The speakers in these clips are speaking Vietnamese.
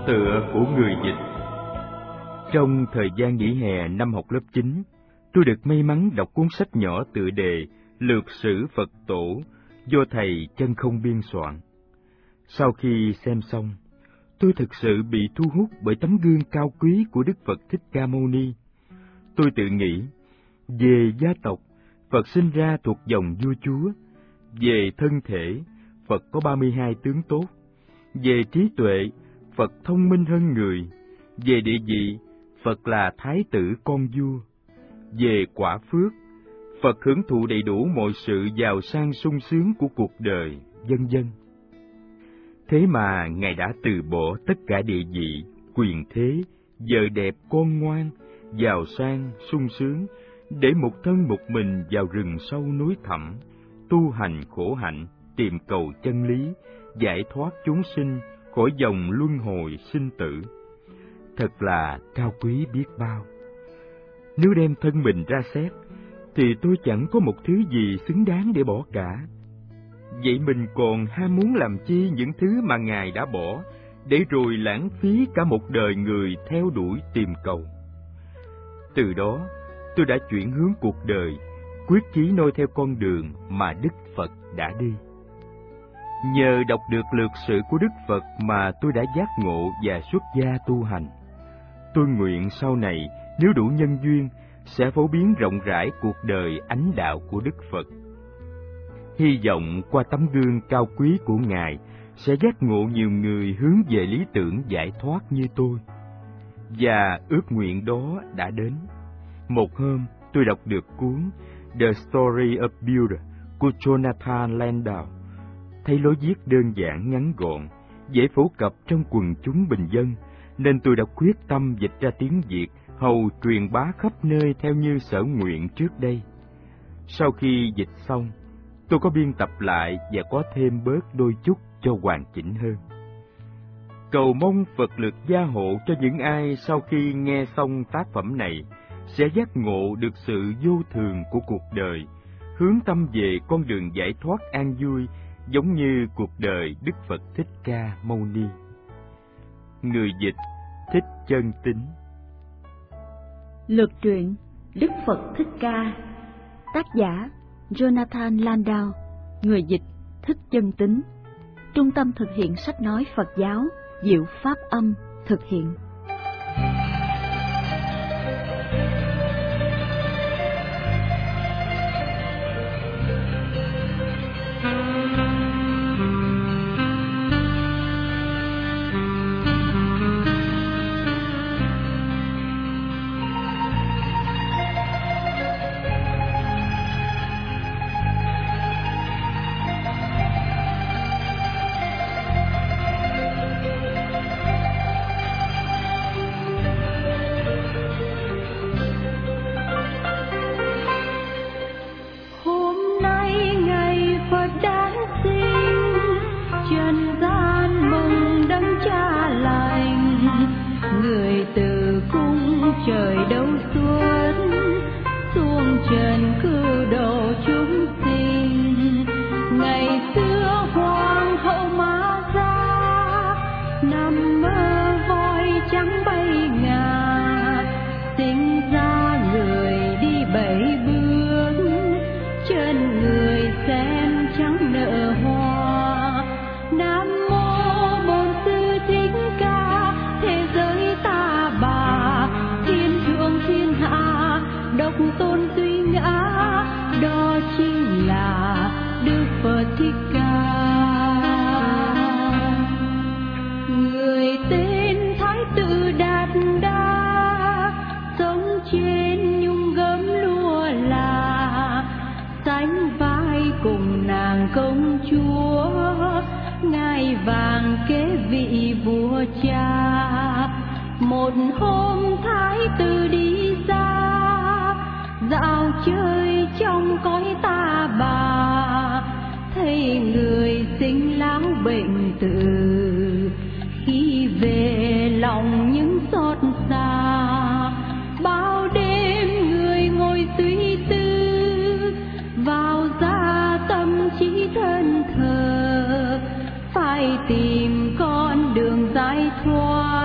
tựa của người dịch. Trong thời gian nghỉ hè năm học lớp 9, tôi được may mắn đọc cuốn sách nhỏ tựa đề Lược sử Phật Tổ do thầy Chân Không biên soạn. Sau khi xem xong, tôi thực sự bị thu hút bởi tấm gương cao quý của Đức Phật Thích Ca Mâu Ni. Tôi tự nghĩ, về gia tộc, Phật sinh ra thuộc dòng vua chúa; về thân thể, Phật có 32 tướng tốt; về trí tuệ, Phật thông minh hơn người; về địa vị, Phật là thái tử con vua; về quả phước, Phật hưởng thụ đầy đủ mọi sự giàu sang sung sướng của cuộc đời, vân vân. Thế mà Ngài đã từ bỏ tất cả địa vị, quyền thế, vợ đẹp, con ngoan, giàu sang, sung sướng, để một thân một mình vào rừng sâu núi thẳm, tu hành khổ hạnh, tìm cầu chân lý, giải thoát chúng sinh khỏi dòng luân hồi sinh tử. Thật là cao quý biết bao. Nếu đem thân mình ra xét, thì tôi chẳng có một thứ gì xứng đáng để bỏ cả. Vậy mình còn ham muốn làm chi những thứ mà Ngài đã bỏ, để rồi lãng phí cả một đời người theo đuổi tìm cầu. Từ đó, tôi đã chuyển hướng cuộc đời, quyết chí noi theo con đường mà Đức Phật đã đi. Nhờ đọc được lược sử của Đức Phật mà tôi đã giác ngộ và xuất gia tu hành. Tôi nguyện sau này, nếu đủ nhân duyên, sẽ phổ biến rộng rãi cuộc đời ánh đạo của Đức Phật. Hy vọng qua tấm gương cao quý của Ngài sẽ giác ngộ nhiều người hướng về lý tưởng giải thoát như tôi. Và ước nguyện đó đã đến. Một hôm, tôi đọc được cuốn The Story of Buddha của Jonathan Landau. Thấy lối viết đơn giản ngắn gọn, dễ phổ cập trong quần chúng bình dân, nên tôi đã quyết tâm dịch ra tiếng Việt, hầu truyền bá khắp nơi theo như sở nguyện trước đây. Sau khi dịch xong, tôi có biên tập lại và có thêm bớt đôi chút cho hoàn chỉnh hơn. Cầu mong Phật lực gia hộ cho những ai sau khi nghe xong tác phẩm này sẽ giác ngộ được sự vô thường của cuộc đời, hướng tâm về con đường giải thoát an vui, giống như cuộc đời Đức Phật Thích Ca Mâu Ni. Người dịch Thích Chân Tín. Lược truyện Đức Phật Thích Ca. Tác giả Jonathan Landau. Người dịch Thích Chân Tín. Trung tâm thực hiện sách nói Phật giáo Diệu Pháp Âm thực hiện. Một hôm thái tử đi ra dạo chơi trong cõi ta bà, thấy người sinh lão bệnh tử, khi về lòng những xót xa. Bao đêm người ngồi suy tư, vào ra tâm trí thân thờ, phải tìm con đường giải thoát.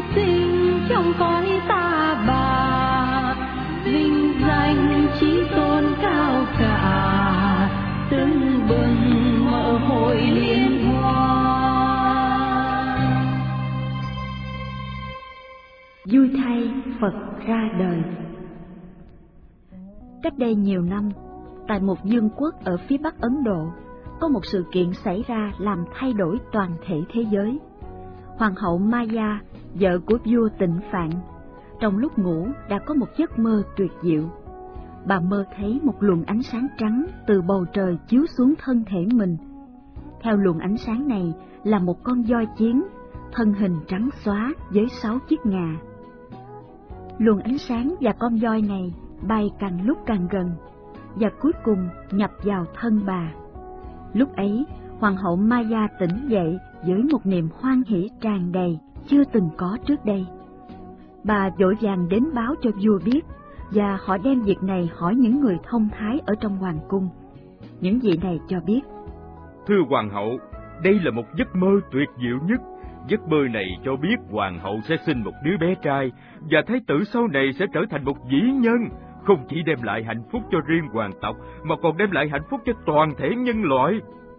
sinh trong cõi ta bà, vinh danh chí tôn cao cả, tưng bừng mở hội liên hoa. Vui thay Phật ra đời. Cách đây nhiều năm, tại một vương quốc ở phía bắc Ấn Độ, có một sự kiện xảy ra làm thay đổi toàn thể thế giới. Hoàng hậu Maya, vợ của vua Tịnh Phạn, trong lúc ngủ đã có một giấc mơ tuyệt diệu. Bà mơ thấy một luồng ánh sáng trắng từ bầu trời chiếu xuống thân thể mình. Theo luồng ánh sáng này là một con voi chiến, thân hình trắng xóa với 6 chiếc ngà. Luồng ánh sáng và con voi này bay càng lúc càng gần, và cuối cùng nhập vào thân bà. Lúc ấy, Hoàng hậu Maya tỉnh dậy với một niềm hoan hỷ tràn đầy chưa từng có trước đây. Bà vội vàng đến báo cho vua biết, và họ đem việc này hỏi những người thông thái ở trong hoàng cung. Những vị này cho biết: Thưa hoàng hậu, đây là một giấc mơ tuyệt diệu nhất. Giấc mơ này cho biết hoàng hậu sẽ sinh một đứa bé trai, và thái tử sau này sẽ trở thành một vĩ nhân, không chỉ đem lại hạnh phúc cho riêng hoàng tộc, mà còn đem lại hạnh phúc cho toàn thể nhân loại.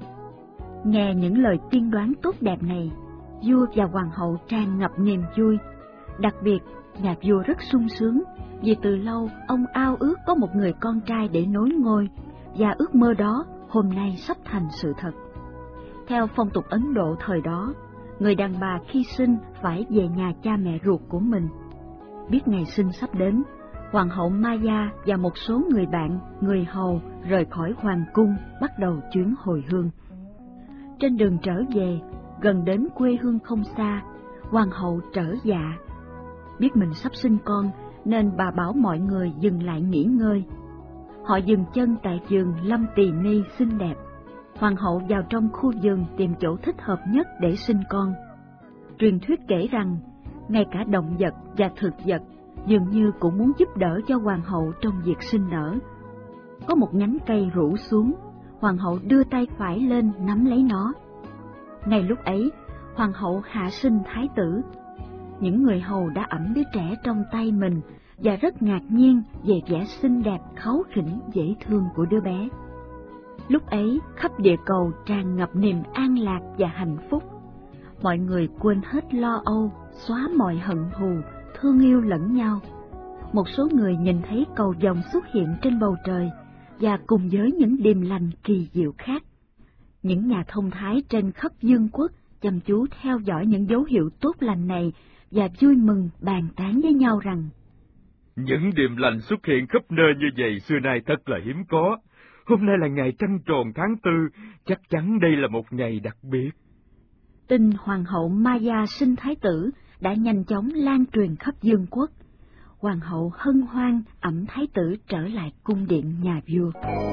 Nghe những lời tiên đoán tốt đẹp này, vua và hoàng hậu tràn ngập niềm vui. Đặc biệt, nhà vua rất sung sướng, vì từ lâu ông ao ước có một người con trai để nối ngôi, và ước mơ đó hôm nay sắp thành sự thật. Theo phong tục Ấn Độ thời đó, người đàn bà khi sinh phải về nhà cha mẹ ruột của mình. Biết ngày sinh sắp đến, Hoàng hậu Maya và một số người bạn, người hầu rời khỏi hoàng cung, bắt đầu chuyến hồi hương. Trên đường trở về, gần đến quê hương không xa, hoàng hậu trở dạ. Biết mình sắp sinh con, nên bà bảo mọi người dừng lại nghỉ ngơi. Họ dừng chân tại vườn lâm tỳ ni xinh đẹp. Hoàng hậu vào trong khu vườn tìm chỗ thích hợp nhất để sinh con. Truyền thuyết kể rằng, ngay cả động vật và thực vật dường như cũng muốn giúp đỡ cho hoàng hậu trong việc sinh nở. Có một nhánh cây rủ xuống, hoàng hậu đưa tay phải lên nắm lấy nó. Ngay lúc ấy, hoàng hậu hạ sinh thái tử. Những người hầu đã ẵm đứa trẻ trong tay mình và rất ngạc nhiên về vẻ xinh đẹp kháu khỉnh dễ thương của đứa bé. Lúc ấy, khắp địa cầu tràn ngập niềm an lạc và hạnh phúc. Mọi người quên hết lo âu, xóa mọi hận thù, thương yêu lẫn nhau. Một số người nhìn thấy cầu vồng xuất hiện trên bầu trời, và cùng với những điềm lành kỳ diệu khác. Những nhà thông thái trên khắp vương quốc chăm chú theo dõi những dấu hiệu tốt lành này và vui mừng bàn tán với nhau rằng: Những điềm lành xuất hiện khắp nơi như vậy xưa nay thật là hiếm có. Hôm nay là ngày trăng tròn tháng 4, chắc chắn đây là một ngày đặc biệt. Tin hoàng hậu Maya sinh thái tử đã nhanh chóng lan truyền khắp vương quốc. Hoàng hậu hân hoan ẵm thái tử trở lại cung điện nhà vua.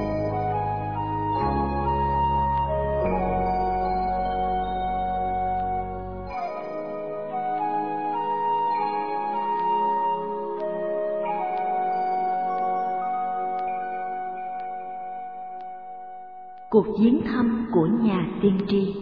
Cuộc viếng thăm của nhà tiên tri.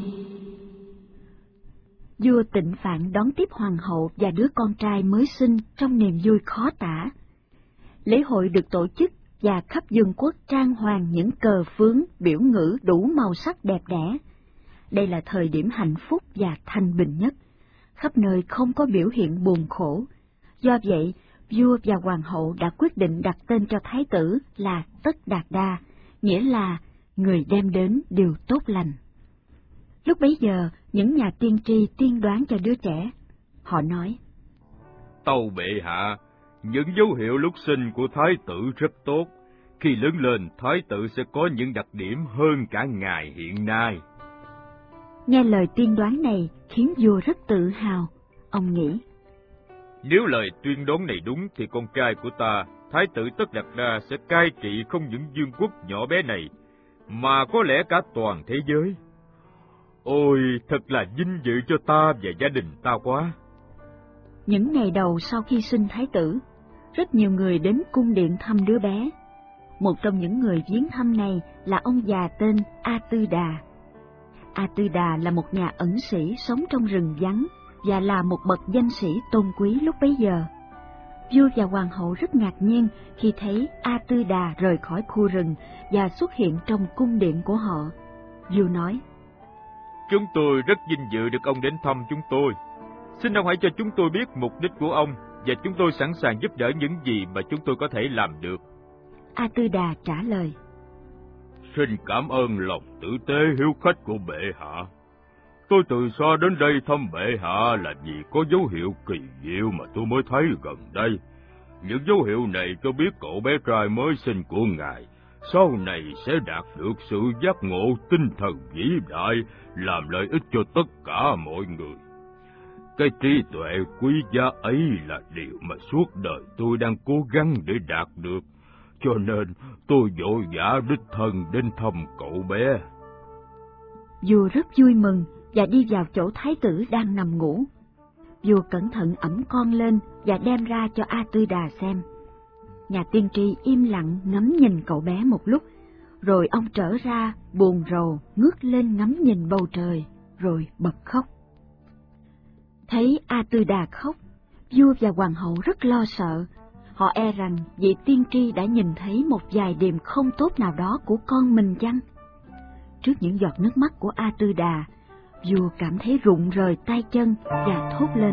Vua Tịnh Phạn đón tiếp hoàng hậu và đứa con trai mới sinh trong niềm vui khó tả. Lễ hội được tổ chức và khắp vương quốc trang hoàng những cờ phướng, biểu ngữ đủ màu sắc đẹp đẽ. Đây là thời điểm hạnh phúc và thanh bình nhất, khắp nơi không có biểu hiện buồn khổ. Do vậy, vua và hoàng hậu đã quyết định đặt tên cho thái tử là Tất Đạt Đa, nghĩa là người đem đến điều tốt lành. Lúc bấy giờ, những nhà tiên tri tiên đoán cho đứa trẻ. Họ nói: Tâu bệ hạ, những dấu hiệu lúc sinh của thái tử rất tốt. Khi lớn lên, thái tử sẽ có những đặc điểm hơn cả ngài hiện nay. Nghe lời tiên đoán này khiến vua rất tự hào. Ông nghĩ: Nếu lời tuyên đoán này đúng thì con trai của ta, thái tử Tất Đạt Đa sẽ cai trị không những vương quốc nhỏ bé này, mà có lẽ cả toàn thế giới. Ôi, thật là vinh dự cho ta và gia đình ta quá. Những ngày đầu sau khi sinh thái tử, rất nhiều người đến cung điện thăm đứa bé. Một trong những người viếng thăm này là ông già tên A Tư Đà. A Tư Đà là một nhà ẩn sĩ sống trong rừng vắng, và là một bậc danh sĩ tôn quý lúc bấy giờ. Vua và hoàng hậu rất ngạc nhiên khi thấy A Tư Đà rời khỏi khu rừng và xuất hiện trong cung điện của họ. Vua nói: Chúng tôi rất vinh dự được ông đến thăm chúng tôi. Xin ông hãy cho chúng tôi biết mục đích của ông, và chúng tôi sẵn sàng giúp đỡ những gì mà chúng tôi có thể làm được. A Tư Đà trả lời: Xin cảm ơn lòng tử tế hiếu khách của bệ hạ. Tôi từ xa đến đây thăm bệ hạ là vì có dấu hiệu kỳ diệu mà tôi mới thấy gần đây. Những dấu hiệu này cho biết cậu bé trai mới sinh của ngài sau này sẽ đạt được sự giác ngộ tinh thần vĩ đại, làm lợi ích cho tất cả mọi người. Cái trí tuệ quý giá ấy là điều mà suốt đời tôi đang cố gắng để đạt được, cho nên tôi vội vã đích thân đến thăm cậu bé. Vua rất vui mừng và đi vào chỗ thái tử đang nằm ngủ. Vua cẩn thận ẵm con lên và đem ra cho A Tư Đà xem. Nhà tiên tri im lặng ngắm nhìn cậu bé một lúc, rồi ông trở ra buồn rầu ngước lên ngắm nhìn bầu trời, rồi bật khóc. Thấy A Tư Đà khóc, vua và hoàng hậu rất lo sợ. Họ e rằng vị tiên tri đã nhìn thấy một vài điểm không tốt nào đó của con mình chăng? Trước những giọt nước mắt của A Tư Đà, vua cảm thấy rụng rời tay chân và thốt lên: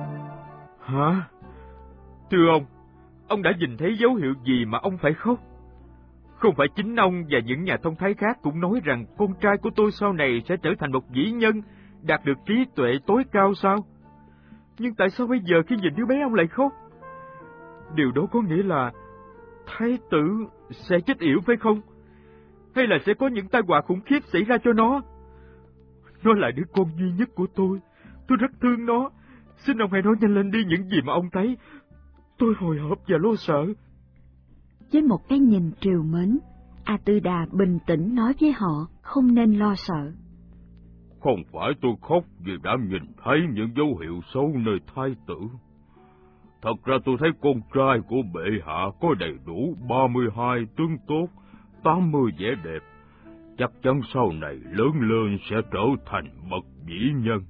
Hả? Thưa ông đã nhìn thấy dấu hiệu gì mà ông phải khóc? Không phải chính ông và những nhà thông thái khác cũng nói rằng con trai của tôi sau này sẽ trở thành một vĩ nhân, đạt được trí tuệ tối cao sao? Nhưng tại sao bây giờ khi nhìn đứa bé ông lại khóc? Điều đó có nghĩa là thái tử sẽ chết yểu phải không? Hay là sẽ có những tai họa khủng khiếp xảy ra cho nó? Nó là đứa con duy nhất của tôi rất thương nó. Xin ông hãy nói nhanh lên đi những gì mà ông thấy. Tôi hồi hộp và lo sợ. Với một cái nhìn trìu mến, A Tư Đà bình tĩnh nói với họ không nên lo sợ. Không phải tôi khóc vì đã nhìn thấy những dấu hiệu xấu nơi thái tử. Thật ra tôi thấy con trai của bệ hạ có đầy đủ 32 tướng tốt, 80 vẻ đẹp. Chắc chắn sau này lớn lên sẽ trở thành bậc vĩ nhân.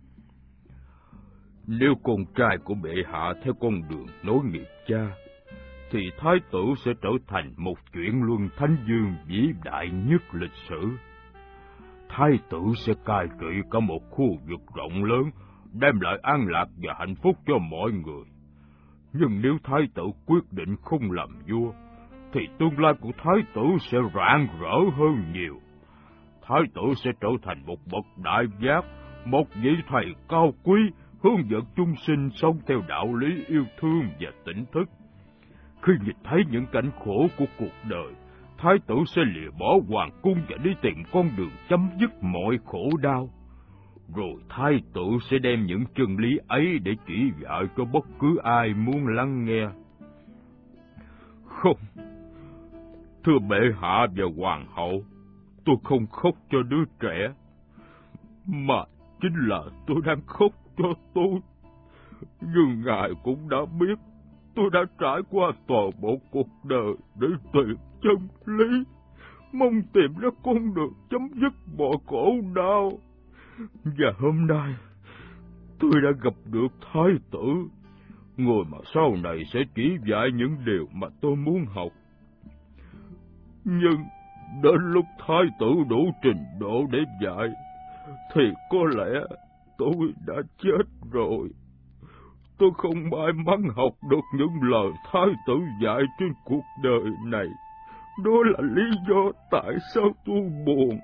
Nếu con trai của bệ hạ theo con đường nối nghiệp cha, thì thái tử sẽ trở thành một chuyển luân thánh dương vĩ đại nhất lịch sử. Thái tử sẽ cai trị cả một khu vực rộng lớn, đem lại an lạc và hạnh phúc cho mọi người. Nhưng nếu thái tử quyết định không làm vua, thì tương lai của thái tử sẽ rạng rỡ hơn nhiều. Thái tử sẽ trở thành một bậc đại giác, một vị thầy cao quý, hướng dẫn chúng sinh sống theo đạo lý yêu thương và tỉnh thức. Khi nhìn thấy những cảnh khổ của cuộc đời, thái tử sẽ lìa bỏ hoàng cung và đi tìm con đường chấm dứt mọi khổ đau. Rồi thái tử sẽ đem những chân lý ấy để chỉ dạy cho bất cứ ai muốn lắng nghe. Không, thưa bệ hạ và hoàng hậu, tôi không khóc cho đứa trẻ, mà chính là tôi đang khóc cho tôi. Nhưng ngài cũng đã biết, tôi đã trải qua toàn bộ cuộc đời để tìm chân lý, mong tìm ra con đường chấm dứt mọi khổ đau. Và hôm nay, tôi đã gặp được thái tử, người mà sau này sẽ chỉ dạy những điều mà tôi muốn học. Nhưng đến lúc thái tử đủ trình độ để dạy, thì có lẽ tôi đã chết rồi. Tôi không may mắn học được những lời thái tử dạy trên cuộc đời này. Đó là lý do tại sao tôi buồn.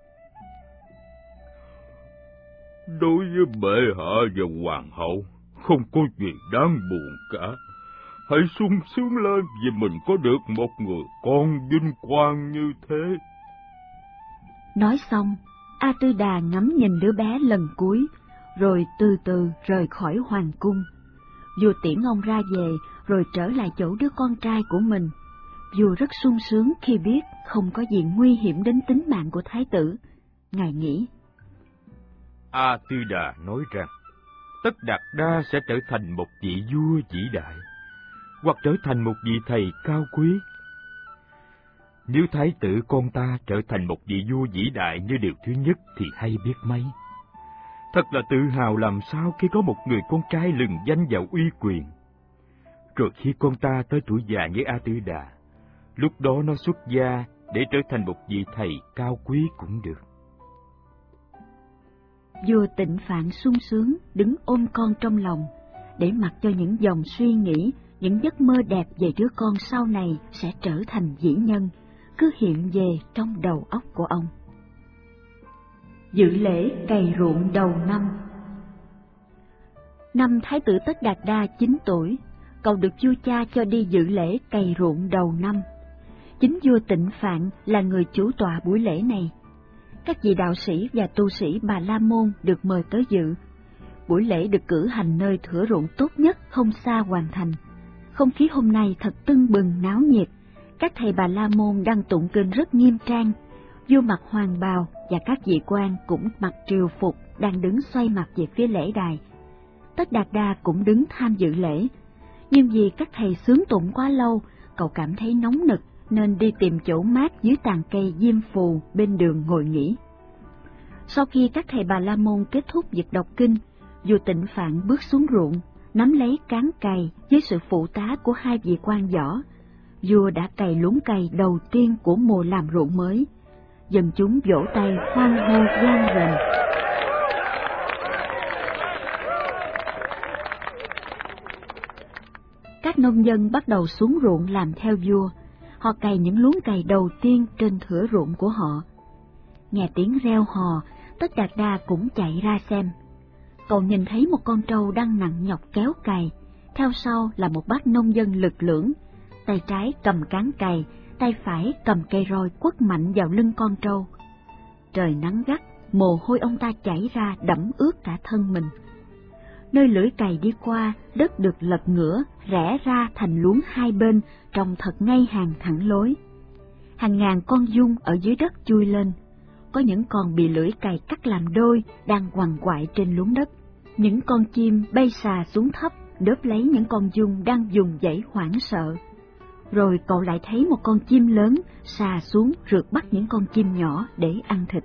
Đối với bệ hạ và hoàng hậu, không có gì đáng buồn cả. Hãy sung sướng lên vì mình có được một người con vinh quang như thế. Nói xong, A Tư Đà ngắm nhìn đứa bé lần cuối, rồi từ từ rời khỏi hoàng cung. Vua tiễn ông ra về, rồi trở lại chỗ đứa con trai của mình. Vua rất sung sướng khi biết không có gì nguy hiểm đến tính mạng của thái tử. Ngài nghĩ: A Tư Đà nói rằng Tất Đạt Đa sẽ trở thành một vị vua vĩ đại, hoặc trở thành một vị thầy cao quý. Nếu thái tử con ta trở thành một vị vua vĩ đại như điều thứ nhất thì hay biết mấy. Thật là tự hào làm sao khi có một người con trai lừng danh và uy quyền. Rồi khi con ta tới tuổi già như A Tư Đà, lúc đó nó xuất gia để trở thành một vị thầy cao quý cũng được. Vua Tịnh Phạn sung sướng đứng ôm con trong lòng, để mặc cho những dòng suy nghĩ, những giấc mơ đẹp về đứa con sau này sẽ trở thành vĩ nhân, cứ hiện về trong đầu óc của ông. Dự lễ cày ruộng đầu năm. Năm Thái tử Tất Đạt Đa 9 tuổi, cậu được vua cha cho đi dự lễ cày ruộng đầu năm. Chính vua Tịnh Phạn là người chủ tọa buổi lễ này. Các vị đạo sĩ và tu sĩ Bà La Môn được mời tới dự. Buổi lễ được cử hành nơi thửa ruộng tốt nhất không xa hoàn thành. Không khí hôm nay thật tưng bừng náo nhiệt. Các thầy Bà La Môn đang tụng kinh rất nghiêm trang. Vua mặc hoàng bào và các vị quan cũng mặc triều phục đang đứng xoay mặt về phía lễ đài. Tất Đạt Đa cũng đứng tham dự lễ. Nhưng vì các thầy xướng tụng quá lâu, cậu cảm thấy nóng nực nên đi tìm chỗ mát dưới tàn cây diêm phù bên đường ngồi nghỉ. Sau khi các thầy Bà La Môn kết thúc việc đọc kinh, vua Tịnh Phạn bước xuống ruộng, nắm lấy cán cày với sự phụ tá của hai vị quan võ. Vua đã cày luống cày đầu tiên của mùa làm ruộng mới. Dân chúng vỗ tay hoan hô vang rền. Các nông dân bắt đầu xuống ruộng làm theo vua. Họ cày những luống cày đầu tiên trên thửa ruộng của họ. Nghe tiếng reo hò, Tất Đạt Đa cũng chạy ra xem. Cậu nhìn thấy một con trâu đang nặng nhọc kéo cày, theo sau là một bác nông dân lực lưỡng, tay trái cầm cán cày, tay phải cầm cây roi quất mạnh vào lưng con trâu. Trời nắng gắt, mồ hôi ông ta chảy ra đẫm ướt cả thân mình. Nơi lưỡi cày đi qua, đất được lật ngửa, rẽ ra thành luống hai bên, trông thật ngay hàng thẳng lối. Hàng ngàn con giun ở dưới đất chui lên. Có những con bị lưỡi cày cắt làm đôi, đang quằn quại trên luống đất. Những con chim bay xà xuống thấp, đớp lấy những con giun đang vùng vẫy hoảng sợ. Rồi cậu lại thấy một con chim lớn xà xuống rượt bắt những con chim nhỏ để ăn thịt.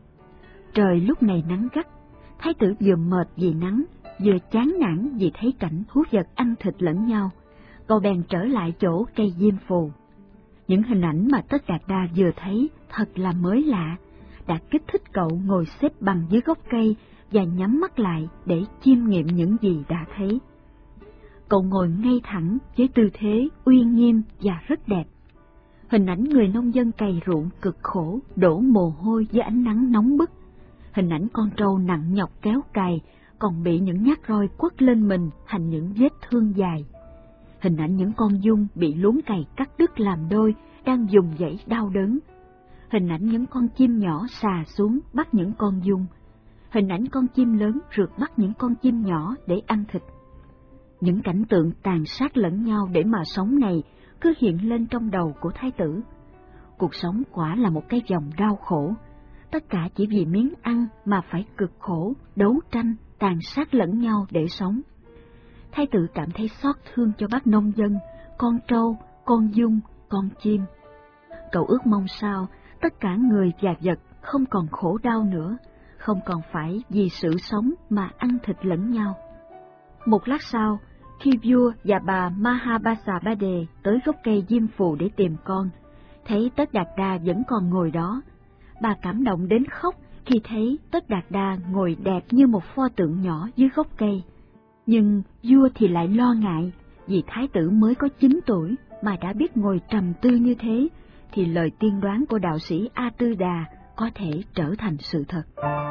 Trời lúc này nắng gắt, thái tử vừa mệt vì nắng, vừa chán nản vì thấy cảnh thú vật ăn thịt lẫn nhau. Cậu bèn trở lại chỗ cây diêm phù. Những hình ảnh mà Tất Đạt Đa vừa thấy thật là mới lạ, đã kích thích cậu ngồi xếp bằng dưới gốc cây và nhắm mắt lại để chiêm nghiệm những gì đã thấy. Cậu ngồi ngay thẳng với tư thế uy nghiêm và rất đẹp. Hình ảnh người nông dân cày ruộng cực khổ, đổ mồ hôi dưới ánh nắng nóng bức. Hình ảnh con trâu nặng nhọc kéo cày, còn bị những nhát roi quất lên mình thành những vết thương dài. Hình ảnh những con giun bị luống cày cắt đứt làm đôi, đang vùng vẫy đau đớn. Hình ảnh những con chim nhỏ xà xuống bắt những con giun. Hình ảnh con chim lớn rượt bắt những con chim nhỏ để ăn thịt. Những cảnh tượng tàn sát lẫn nhau để mà sống này cứ hiện lên trong đầu của thái tử. Cuộc sống quả là một cái vòng đau khổ, tất cả chỉ vì miếng ăn mà phải cực khổ, đấu tranh, tàn sát lẫn nhau để sống. Thái tử cảm thấy xót thương cho bác nông dân, con trâu, con giun, con chim. Cậu ước mong sao tất cả người và vật không còn khổ đau nữa, không còn phải vì sự sống mà ăn thịt lẫn nhau. Một lát sau, khi vua và bà Mahabasabade tới gốc cây diêm phù để tìm con, thấy Tất Đạt Đa vẫn còn ngồi đó, bà cảm động đến khóc khi thấy Tất Đạt Đa ngồi đẹp như một pho tượng nhỏ dưới gốc cây. Nhưng vua thì lại lo ngại, vì thái tử mới có 9 tuổi mà đã biết ngồi trầm tư như thế, thì lời tiên đoán của đạo sĩ A Tư Đà có thể trở thành sự thật.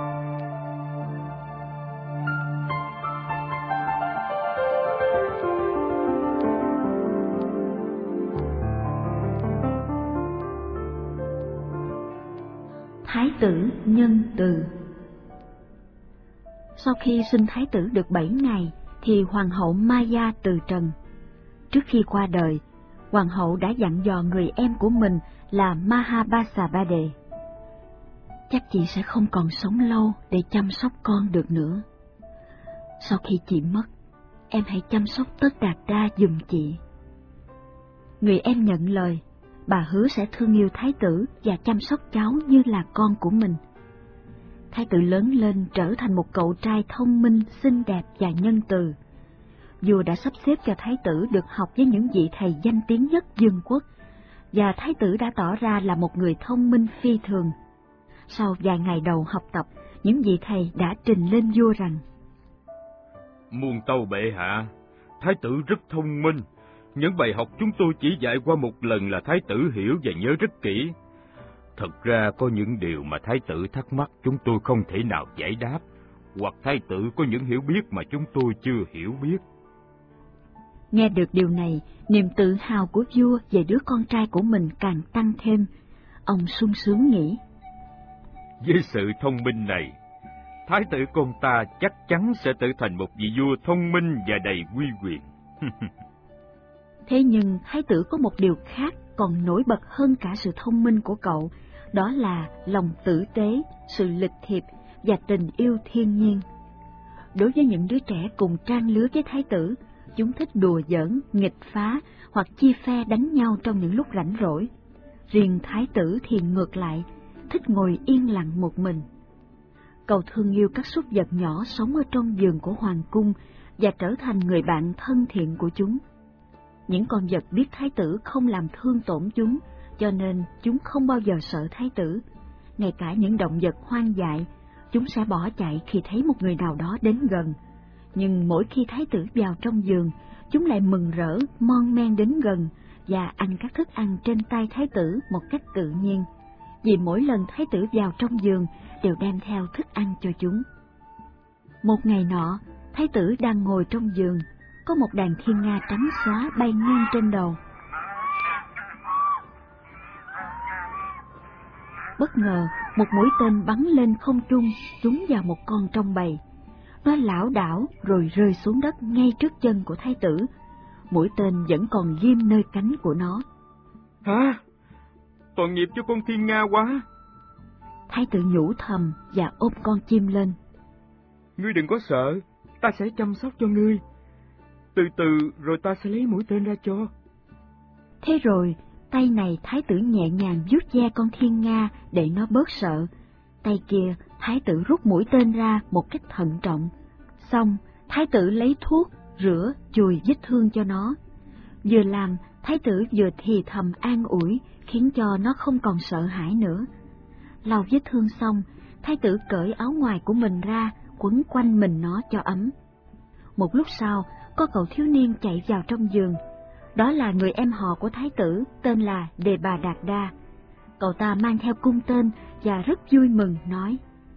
Thái tử nhân từ. Sau khi sinh thái tử được 7 ngày, thì hoàng hậu Maya từ trần. Trước khi qua đời, hoàng hậu đã dặn dò người em của mình là Mahabasabade: chắc chị sẽ không còn sống lâu để chăm sóc con được nữa. Sau khi chị mất, em hãy chăm sóc Tất Đạt Đa giùm chị. Người em nhận lời, bà hứa sẽ thương yêu thái tử và chăm sóc cháu như là con của mình. Thái tử lớn lên trở thành một cậu trai thông minh, xinh đẹp và nhân từ. Vua đã sắp xếp cho thái tử được học với những vị thầy danh tiếng nhất vương quốc, và thái tử đã tỏ ra là một người thông minh phi thường. Sau vài ngày đầu học tập, những vị thầy đã trình lên vua rằng: Muôn tâu bệ hạ, thái tử rất thông minh. Những bài học chúng tôi chỉ dạy qua một lần là thái tử hiểu và nhớ rất kỹ. Thật ra có những điều mà thái tử thắc mắc chúng tôi không thể nào giải đáp, hoặc thái tử có những hiểu biết mà chúng tôi chưa hiểu biết. Nghe được điều này, niềm tự hào của vua về đứa con trai của mình càng tăng thêm. Ông sung sướng nghĩ: Với sự thông minh này, thái tử con ta chắc chắn sẽ trở thành một vị vua thông minh và đầy uy quyền. Thế nhưng thái tử có một điều khác còn nổi bật hơn cả sự thông minh của cậu, đó là lòng tử tế, sự lịch thiệp và tình yêu thiên nhiên. Đối với những đứa trẻ cùng trang lứa với thái tử, chúng thích đùa giỡn, nghịch phá hoặc chia phe đánh nhau trong những lúc rảnh rỗi. Riêng thái tử thì ngược lại, thích ngồi yên lặng một mình. Cậu thương yêu các súc vật nhỏ sống ở trong vườn của hoàng cung và trở thành người bạn thân thiện của chúng. Những con vật biết thái tử không làm thương tổn chúng, cho nên chúng không bao giờ sợ thái tử. Ngay cả những động vật hoang dại, chúng sẽ bỏ chạy khi thấy một người nào đó đến gần. Nhưng mỗi khi thái tử vào trong vườn, chúng lại mừng rỡ mon men đến gần và ăn các thức ăn trên tay thái tử một cách tự nhiên, vì mỗi lần thái tử vào trong vườn đều đem theo thức ăn cho chúng. Một ngày nọ, thái tử đang ngồi trong vườn, có một đàn thiên nga trắng xóa bay ngang trên đầu. Bất ngờ, một mũi tên bắn lên không trung, trúng vào một con trong bầy. Nó lảo đảo rồi rơi xuống đất ngay trước chân của thái tử. Mũi tên vẫn còn ghim nơi cánh của nó. Hả? Tội nghiệp cho con thiên nga quá. Thái tử nhủ thầm và ôm con chim lên. Ngươi đừng có sợ, ta sẽ chăm sóc cho ngươi. Từ từ rồi ta sẽ lấy mũi tên ra cho. Thế rồi, tay này thái tử nhẹ nhàng vuốt ve con thiên nga để nó bớt sợ. Tay kia, thái tử rút mũi tên ra một cách thận trọng. Xong, thái tử lấy thuốc, rửa, chùi vết thương cho nó. Vừa làm, thái tử vừa thì thầm an ủi, khiến cho nó không còn sợ hãi nữa. Lau vết thương xong, thái tử cởi áo ngoài của mình ra, quấn quanh mình nó cho ấm. Một lúc sau, có cậu thiếu niên chạy vào trong vườn. Đó là người em họ của thái tử, tên là Đề Bà Đạt Đa. Cậu ta mang theo cung tên và rất vui mừng nói: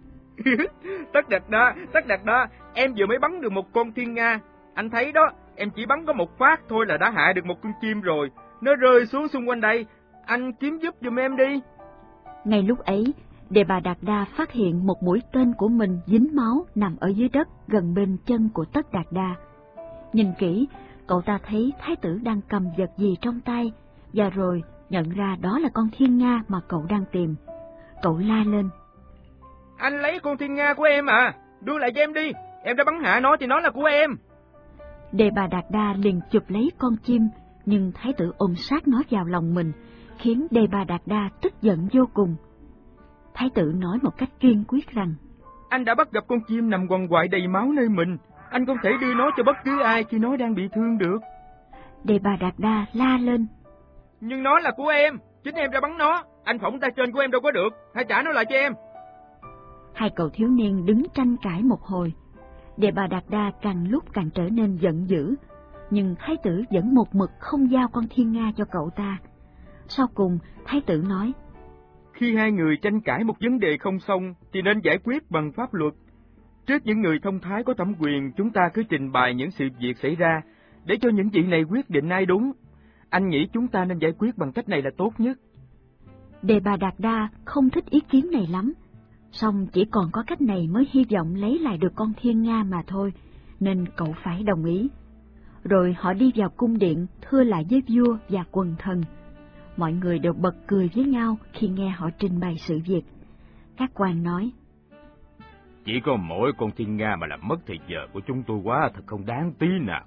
Tất Đạt Đa, em vừa mới bắn được một con thiên nga. Anh thấy đó, em chỉ bắn có một phát thôi là đã hạ được một con chim rồi. Nó rơi xuống xung quanh đây, anh kiếm giúp giùm em đi. Ngay lúc ấy, Đề Bà Đạt Đa phát hiện một mũi tên của mình dính máu nằm ở dưới đất gần bên chân của Tất Đạt Đa. Nhìn kỹ, cậu ta thấy thái tử đang cầm vật gì trong tay, và rồi nhận ra đó là con thiên nga mà cậu đang tìm. Cậu la lên: Anh lấy con thiên nga của em à, đưa lại cho em đi, em đã bắn hạ nó thì nó là của em. Đề Bà Đạt Đa liền chụp lấy con chim, nhưng thái tử ôm sát nó vào lòng mình, khiến Đề Bà Đạt Đa tức giận vô cùng. Thái tử nói một cách kiên quyết rằng: Anh đã bắt gặp con chim nằm quằn quại đầy máu nơi mình, anh không thể đưa nó cho bất cứ ai khi nó đang bị thương được. Đề Bà Đạt Đa la lên: Nhưng nó là của em, chính em đã bắn nó, anh phỏng tay trên của em đâu có được, hãy trả nó lại cho em. Hai cậu thiếu niên đứng tranh cãi một hồi. Đề Bà Đạt Đa càng lúc càng trở nên giận dữ, nhưng thái tử vẫn một mực không giao con thiên nga cho cậu ta. Sau cùng, thái tử nói: Khi hai người tranh cãi một vấn đề không xong thì nên giải quyết bằng pháp luật. Trước những người thông thái có thẩm quyền, chúng ta cứ trình bày những sự việc xảy ra để cho những vị này quyết định ai đúng. Anh nghĩ chúng ta nên giải quyết bằng cách này là tốt nhất. Đề Bà Đạt Đa không thích ý kiến này lắm, song chỉ còn có cách này mới hy vọng lấy lại được con thiên nga mà thôi, nên cậu phải đồng ý. Rồi họ đi vào cung điện thưa lại với vua và quần thần. Mọi người đều bật cười với nhau khi nghe họ trình bày sự việc. Các quan nói: Chỉ có mỗi con thiên nga mà làm mất thời giờ của chúng tôi quá, thật không đáng tí nào.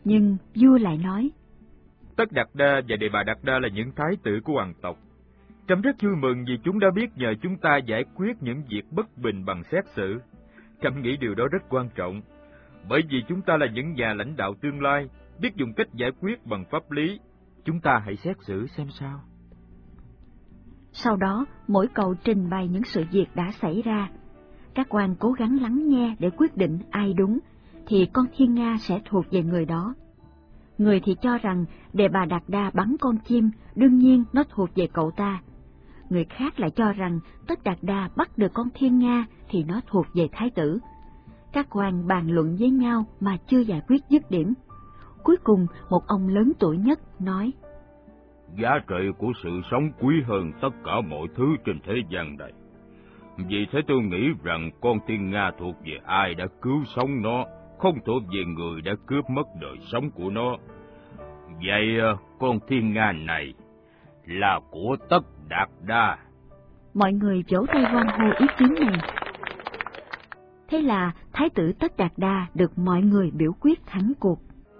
Nhưng vua lại nói: Tất Đạt Đa và Đề Bà Đạt Đa là những thái tử của hoàng tộc. Trẫm rất vui mừng vì chúng đã biết nhờ chúng ta giải quyết những việc bất bình bằng xét xử. Trẫm nghĩ điều đó rất quan trọng, bởi vì chúng ta là những nhà lãnh đạo tương lai, biết dùng cách giải quyết bằng pháp lý. Chúng ta hãy xét xử xem sao. Sau đó, mỗi cậu trình bày những sự việc đã xảy ra. Các quan cố gắng lắng nghe để quyết định ai đúng, thì con thiên nga sẽ thuộc về người đó. Người thì cho rằng để bà Đạt Đa bắn con chim, đương nhiên nó thuộc về cậu ta. Người khác lại cho rằng Tất Đạt Đa bắt được con thiên nga thì nó thuộc về thái tử. Các quan bàn luận với nhau mà chưa giải quyết dứt điểm. Cuối cùng, một ông lớn tuổi nhất nói: Giá trị của sự sống quý hơn tất cả mọi thứ trên thế gian này. Vì thế tôi nghĩ rằng con thiên nga thuộc về ai đã cứu sống nó, không thuộc về người đã cướp mất đời sống của nó. Vậy con thiên nga này là của Tất Đạt Đa. Mọi người vỗ tay hoan hô ý kiến này. Thế là thái tử Tất Đạt Đa được mọi người biểu quyết thắng cuộc.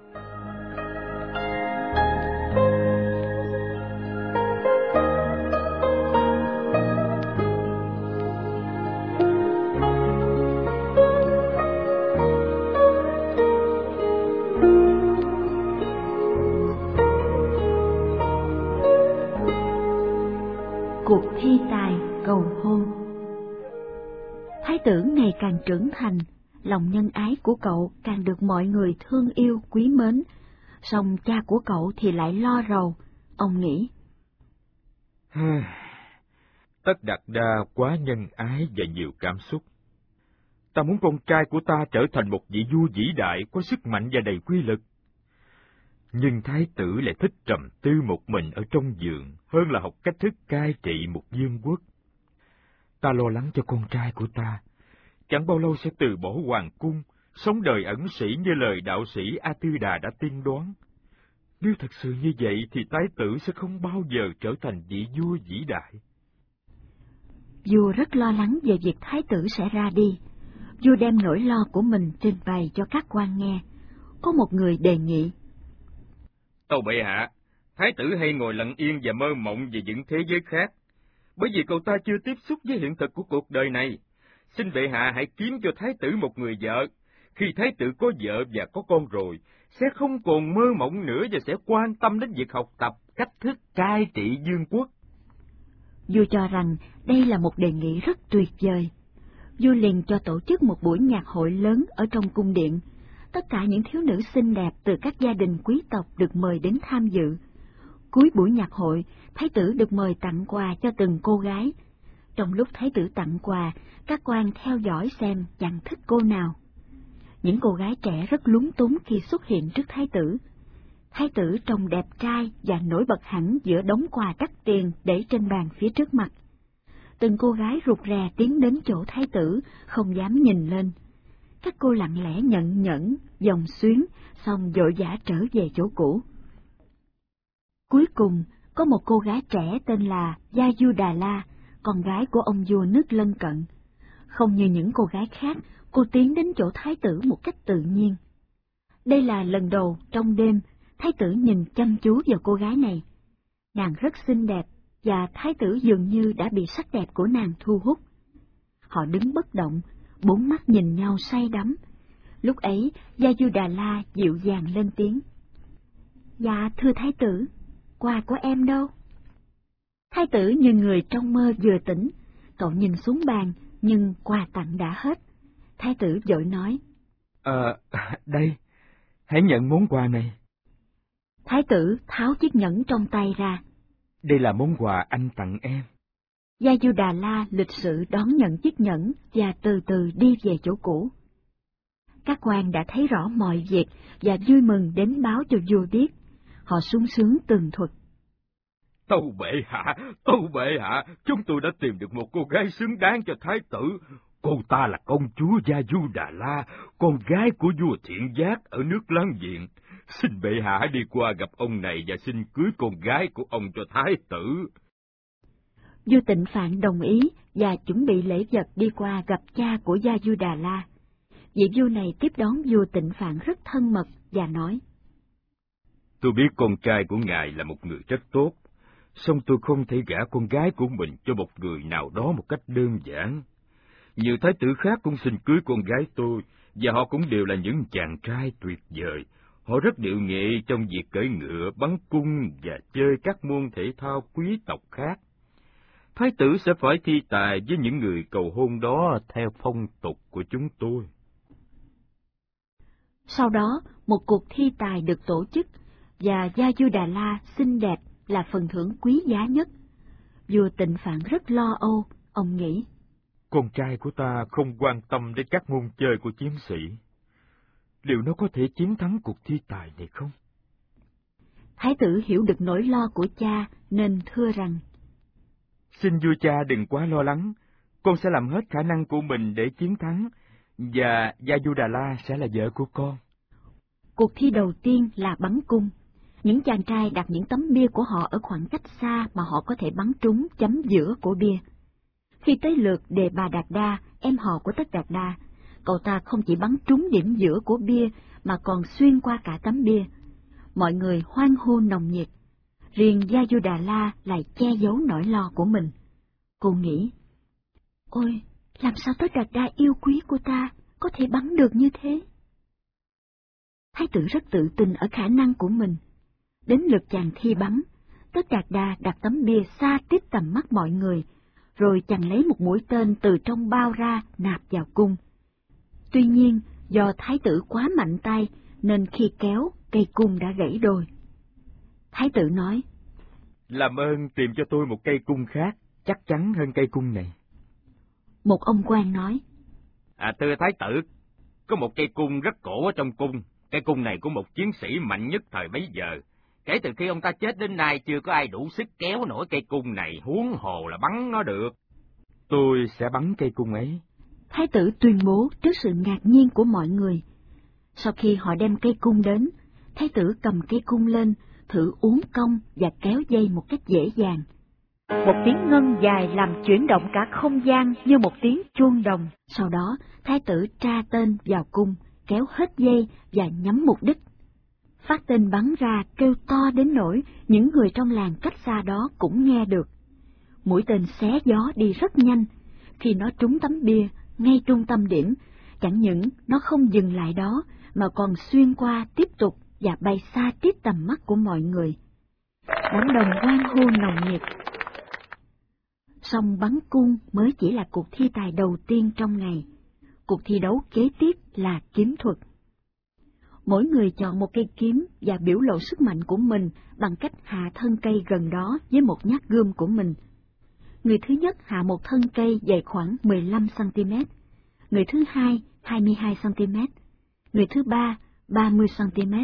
Cuộc thi tài cầu hôn. Thái tử ngày càng trưởng thành, lòng nhân ái của cậu càng được mọi người thương yêu quý mến, song cha của cậu thì lại lo rầu. Ông nghĩ: Tất Đạt Đa quá nhân ái và nhiều cảm xúc. Ta muốn con trai của ta trở thành một vị vua vĩ đại, có sức mạnh và đầy quy lực. Nhưng thái tử lại thích trầm tư một mình ở trong vườn hơn là học cách thức cai trị một vương quốc. Ta lo lắng cho con trai của ta, chẳng bao lâu sẽ từ bỏ hoàng cung, sống đời ẩn sĩ như lời đạo sĩ A Tư Đà đã tiên đoán. Nếu thật sự như vậy thì thái tử sẽ không bao giờ trở thành vị vua vĩ đại. Vua rất lo lắng về việc thái tử sẽ ra đi. Vua đem nỗi lo của mình trình bày cho các quan nghe. Có một người đề nghị: Tâu bệ hạ, thái tử hay ngồi lặng yên và mơ mộng về những thế giới khác, bởi vì cậu ta chưa tiếp xúc với hiện thực của cuộc đời này. Xin bệ hạ hãy kiếm cho thái tử một người vợ. Khi thái tử có vợ và có con rồi, sẽ không còn mơ mộng nữa và sẽ quan tâm đến việc học tập cách thức cai trị vương quốc. Vua cho rằng đây là một đề nghị rất tuyệt vời. Vua liền cho tổ chức một buổi nhạc hội lớn ở trong cung điện. Tất cả những thiếu nữ xinh đẹp từ các gia đình quý tộc được mời đến tham dự. Cuối buổi nhạc hội, thái tử được mời tặng quà cho từng cô gái. Trong lúc thái tử tặng quà, các quan theo dõi xem chàng thích cô nào. Những cô gái trẻ rất lúng túng khi xuất hiện trước thái tử. Thái tử trông đẹp trai và nổi bật hẳn giữa đống quà đắt tiền để trên bàn phía trước mặt. Từng cô gái rụt rè tiến đến chỗ thái tử, không dám nhìn lên. Các cô lặng lẽ nhận nhẫn, vòng xuyến, xong vội vã trở về chỗ cũ. Cuối cùng, có một cô gái trẻ tên là Yajudala, con gái của ông vua nước lân cận. Không như những cô gái khác, cô tiến đến chỗ thái tử một cách tự nhiên. Đây là lần đầu trong đêm, thái tử nhìn chăm chú vào cô gái này. Nàng rất xinh đẹp, và thái tử dường như đã bị sắc đẹp của nàng thu hút. Họ đứng bất động, bốn mắt nhìn nhau say đắm. Lúc ấy, Yajudala dịu dàng lên tiếng: Dạ, thưa thái tử, quà của em đâu? Thái tử như người trong mơ vừa tỉnh, cậu nhìn xuống bàn, nhưng quà tặng đã hết. Thái tử vội nói: Đây, hãy nhận món quà này. Thái tử tháo chiếc nhẫn trong tay ra. Đây là món quà anh tặng em. Yajudala lịch sự đón nhận chiếc nhẫn và từ từ đi về chỗ cũ. Các quan đã thấy rõ mọi việc và vui mừng đến báo cho vua biết. Họ sung sướng tường thuật: Tâu bệ hạ, chúng tôi đã tìm được một cô gái xứng đáng cho thái tử. Cô ta là công chúa Yajudala, con gái của vua Thiện Giác ở nước láng giềng. Xin bệ hạ hãy đi qua gặp ông này và xin cưới con gái của ông cho thái tử. Vua Tịnh Phạn đồng ý và chuẩn bị lễ vật đi qua gặp cha của Yajudala. Vị vua này tiếp đón vua Tịnh Phạn rất thân mật và nói: Tôi biết con trai của ngài là một người rất tốt. song tôi không thể gả con gái của mình cho một người nào đó một cách đơn giản. Nhiều thái tử khác cũng xin cưới con gái tôi, và họ cũng đều là những chàng trai tuyệt vời. Họ rất điệu nghệ trong việc cưỡi ngựa, bắn cung và chơi các môn thể thao quý tộc khác. Thái tử sẽ phải thi tài với những người cầu hôn đó theo phong tục của chúng tôi. Sau đó, một cuộc thi tài được tổ chức, và Yajudala xinh đẹp là phần thưởng quý giá nhất. Vua Tịnh Phạn rất lo âu, ông nghĩ: con trai của ta không quan tâm đến các môn chơi của chiến sĩ. Liệu nó có thể chiến thắng cuộc thi tài này không? Thái tử hiểu được nỗi lo của cha nên thưa rằng: xin vua cha đừng quá lo lắng, con sẽ làm hết khả năng của mình để chiến thắng, và Yajudala sẽ là vợ của con. Cuộc thi đầu tiên là bắn cung. Những chàng trai đặt những tấm bia của họ ở khoảng cách xa mà họ có thể bắn trúng chấm giữa của bia. Khi tới lượt Đề Bà Đạt Đa, em họ của Tất Đạt Đa, cậu ta không chỉ bắn trúng điểm giữa của bia mà còn xuyên qua cả tấm bia. Mọi người hoan hô nồng nhiệt. Riêng Yajudala lại che giấu nỗi lo của mình. Cô nghĩ: ôi, làm sao Tất Đạt Đa yêu quý của ta có thể bắn được như thế? Thái tử rất tự tin ở khả năng của mình. Đến lượt chàng thi bắn, Tất Đạt Đa đặt tấm bia xa tít tầm mắt mọi người, rồi chàng lấy một mũi tên từ trong bao ra nạp vào cung. Tuy nhiên, do thái tử quá mạnh tay, nên khi kéo, cây cung đã gãy đôi. Thái tử nói: làm ơn tìm cho tôi một cây cung khác, chắc chắn hơn cây cung này. Một ông quan nói: thưa thái tử, có một cây cung rất cổ ở trong cung. Cây cung này của một chiến sĩ mạnh nhất thời bấy giờ. Kể từ khi ông ta chết đến nay chưa có ai đủ sức kéo nổi cây cung này, huống hồ là bắn nó được. Tôi sẽ bắn cây cung ấy. Thái tử tuyên bố trước sự ngạc nhiên của mọi người. Sau khi họ đem cây cung đến, thái tử cầm cây cung lên, thử uốn cong và kéo dây một cách dễ dàng. Một tiếng ngân dài làm chuyển động cả không gian như một tiếng chuông đồng. Sau đó, thái tử tra tên vào cung, kéo hết dây và nhắm mục đích. Phát tên bắn ra kêu to đến nỗi những người trong làng cách xa đó cũng nghe được. Mũi tên xé gió đi rất nhanh. Khi nó trúng tấm bia ngay trung tâm điểm, chẳng những nó không dừng lại đó mà còn xuyên qua tiếp tục và bay xa tít tầm mắt của mọi người. Đám đông hoan hô nồng nhiệt. Song bắn cung mới chỉ là cuộc thi tài đầu tiên trong ngày. Cuộc thi đấu kế tiếp là kiếm thuật. Mỗi người chọn một cây kiếm và biểu lộ sức mạnh của mình bằng cách hạ thân cây gần đó với một nhát gươm của mình. Người thứ nhất hạ một thân cây dày khoảng 15 cm, người thứ hai 22 cm, người thứ ba 30 cm.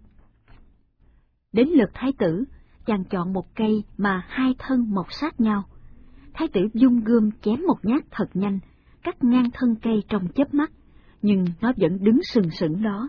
Đến lượt thái tử, chàng chọn một cây mà hai thân mọc sát nhau. Thái tử vung gươm chém một nhát thật nhanh, cắt ngang thân cây trong chớp mắt, nhưng nó vẫn đứng sừng sững đó.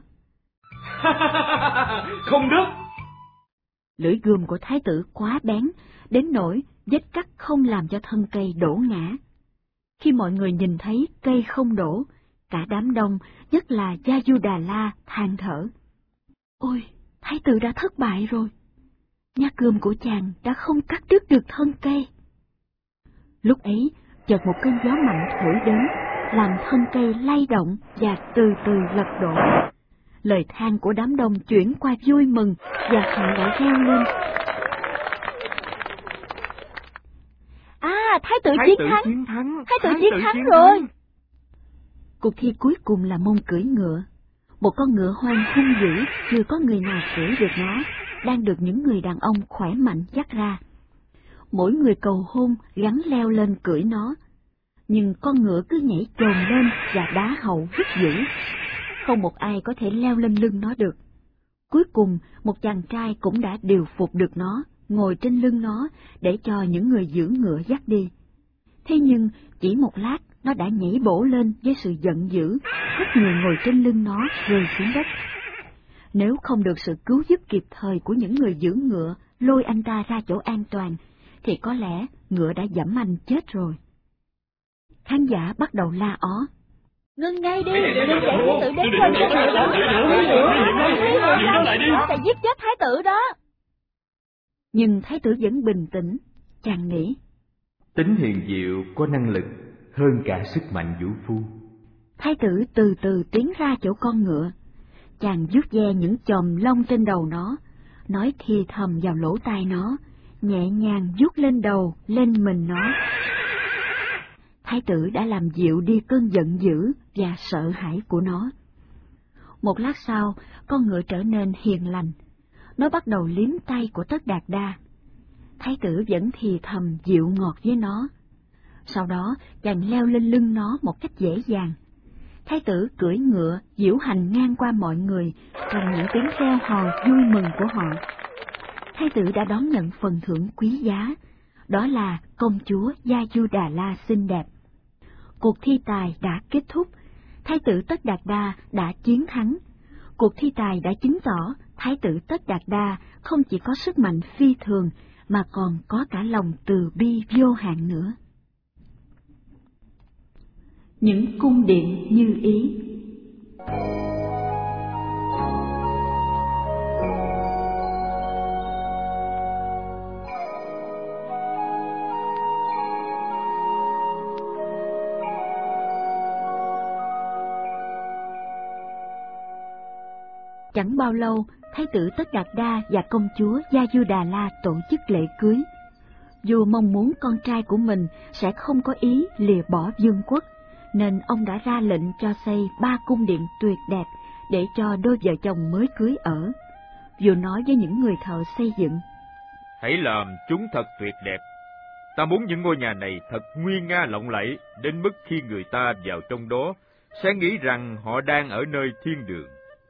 Không được! Lưỡi gươm của thái tử quá bén, đến nỗi vết cắt không làm cho thân cây đổ ngã. Khi mọi người nhìn thấy cây không đổ, cả đám đông, nhất là Yajudala, than thở: ôi, thái tử đã thất bại rồi. Nhát gươm của chàng đã không cắt đứt được thân cây. Lúc ấy, chợt một cơn gió mạnh thổi đến, làm thân cây lay động và từ từ lật đổ. Lời than của đám đông chuyển qua vui mừng và họ lại reo lên: thái tử chiến thắng! Thái tử chiến thắng rồi! Cuộc thi cuối cùng là môn cưỡi ngựa. Một con ngựa hoang hung dữ, chưa có người nào cưỡi được nó, đang được những người đàn ông khỏe mạnh dắt ra. Mỗi người cầu hôn gắn leo lên cưỡi nó, nhưng con ngựa cứ nhảy chồm lên và đá hậu rất dữ. Không một ai có thể leo lên lưng nó được. Cuối cùng, một chàng trai cũng đã điều phục được nó, ngồi trên lưng nó để cho những người giữ ngựa dắt đi. Thế nhưng, chỉ một lát, nó đã nhảy bổ lên với sự giận dữ, hất người ngồi trên lưng nó rơi xuống đất. Nếu không được sự cứu giúp kịp thời của những người giữ ngựa lôi anh ta ra chỗ an toàn, thì có lẽ ngựa đã giẫm anh chết rồi. Khán giả bắt đầu la ó: ngưng ngay đi, đừng để thái tử đến gần cái ngựa đó, phải giết chết thái tử đó. Nhưng thái tử vẫn bình tĩnh, chàng nghĩ. Tính hiền diệu có năng lực hơn cả sức mạnh vũ phu. Thái tử từ từ tiến ra chỗ con ngựa, chàng vuốt ve những chòm lông trên đầu nó, nói thì thầm vào lỗ tai nó, nhẹ nhàng vuốt lên đầu, lên mình nó. Thái tử đã làm dịu đi cơn giận dữ và sợ hãi của nó. Một lát sau, con ngựa trở nên hiền lành, nó bắt đầu liếm tay của Tất Đạt Đa. Thái tử vẫn thì thầm dịu ngọt với nó. Sau đó, chàng leo lên lưng nó một cách dễ dàng. Thái tử cưỡi ngựa diễu hành ngang qua mọi người trong những tiếng reo hò vui mừng của họ. Thái tử đã đón nhận phần thưởng quý giá, đó là công chúa Gia-du-đà-la xinh đẹp. Cuộc thi tài đã kết thúc, thái tử Tất Đạt Đa đã chiến thắng. Cuộc thi tài đã chứng tỏ thái tử Tất Đạt Đa không chỉ có sức mạnh phi thường mà còn có cả lòng từ bi vô hạn nữa. Những cung điện như ý. Chẳng bao lâu, thái tử Tất Đạt Đa và công chúa Gia-du-đà-la tổ chức lễ cưới. Vua mong muốn con trai của mình sẽ không có ý lìa bỏ vương quốc, nên ông đã ra lệnh cho xây 3 cung điện tuyệt đẹp để cho đôi vợ chồng mới cưới ở. Vua nói với những người thợ xây dựng: Hãy làm chúng thật tuyệt đẹp. Ta muốn những ngôi nhà này thật nguy nga lộng lẫy, đến mức khi người ta vào trong đó sẽ nghĩ rằng họ đang ở nơi thiên đường.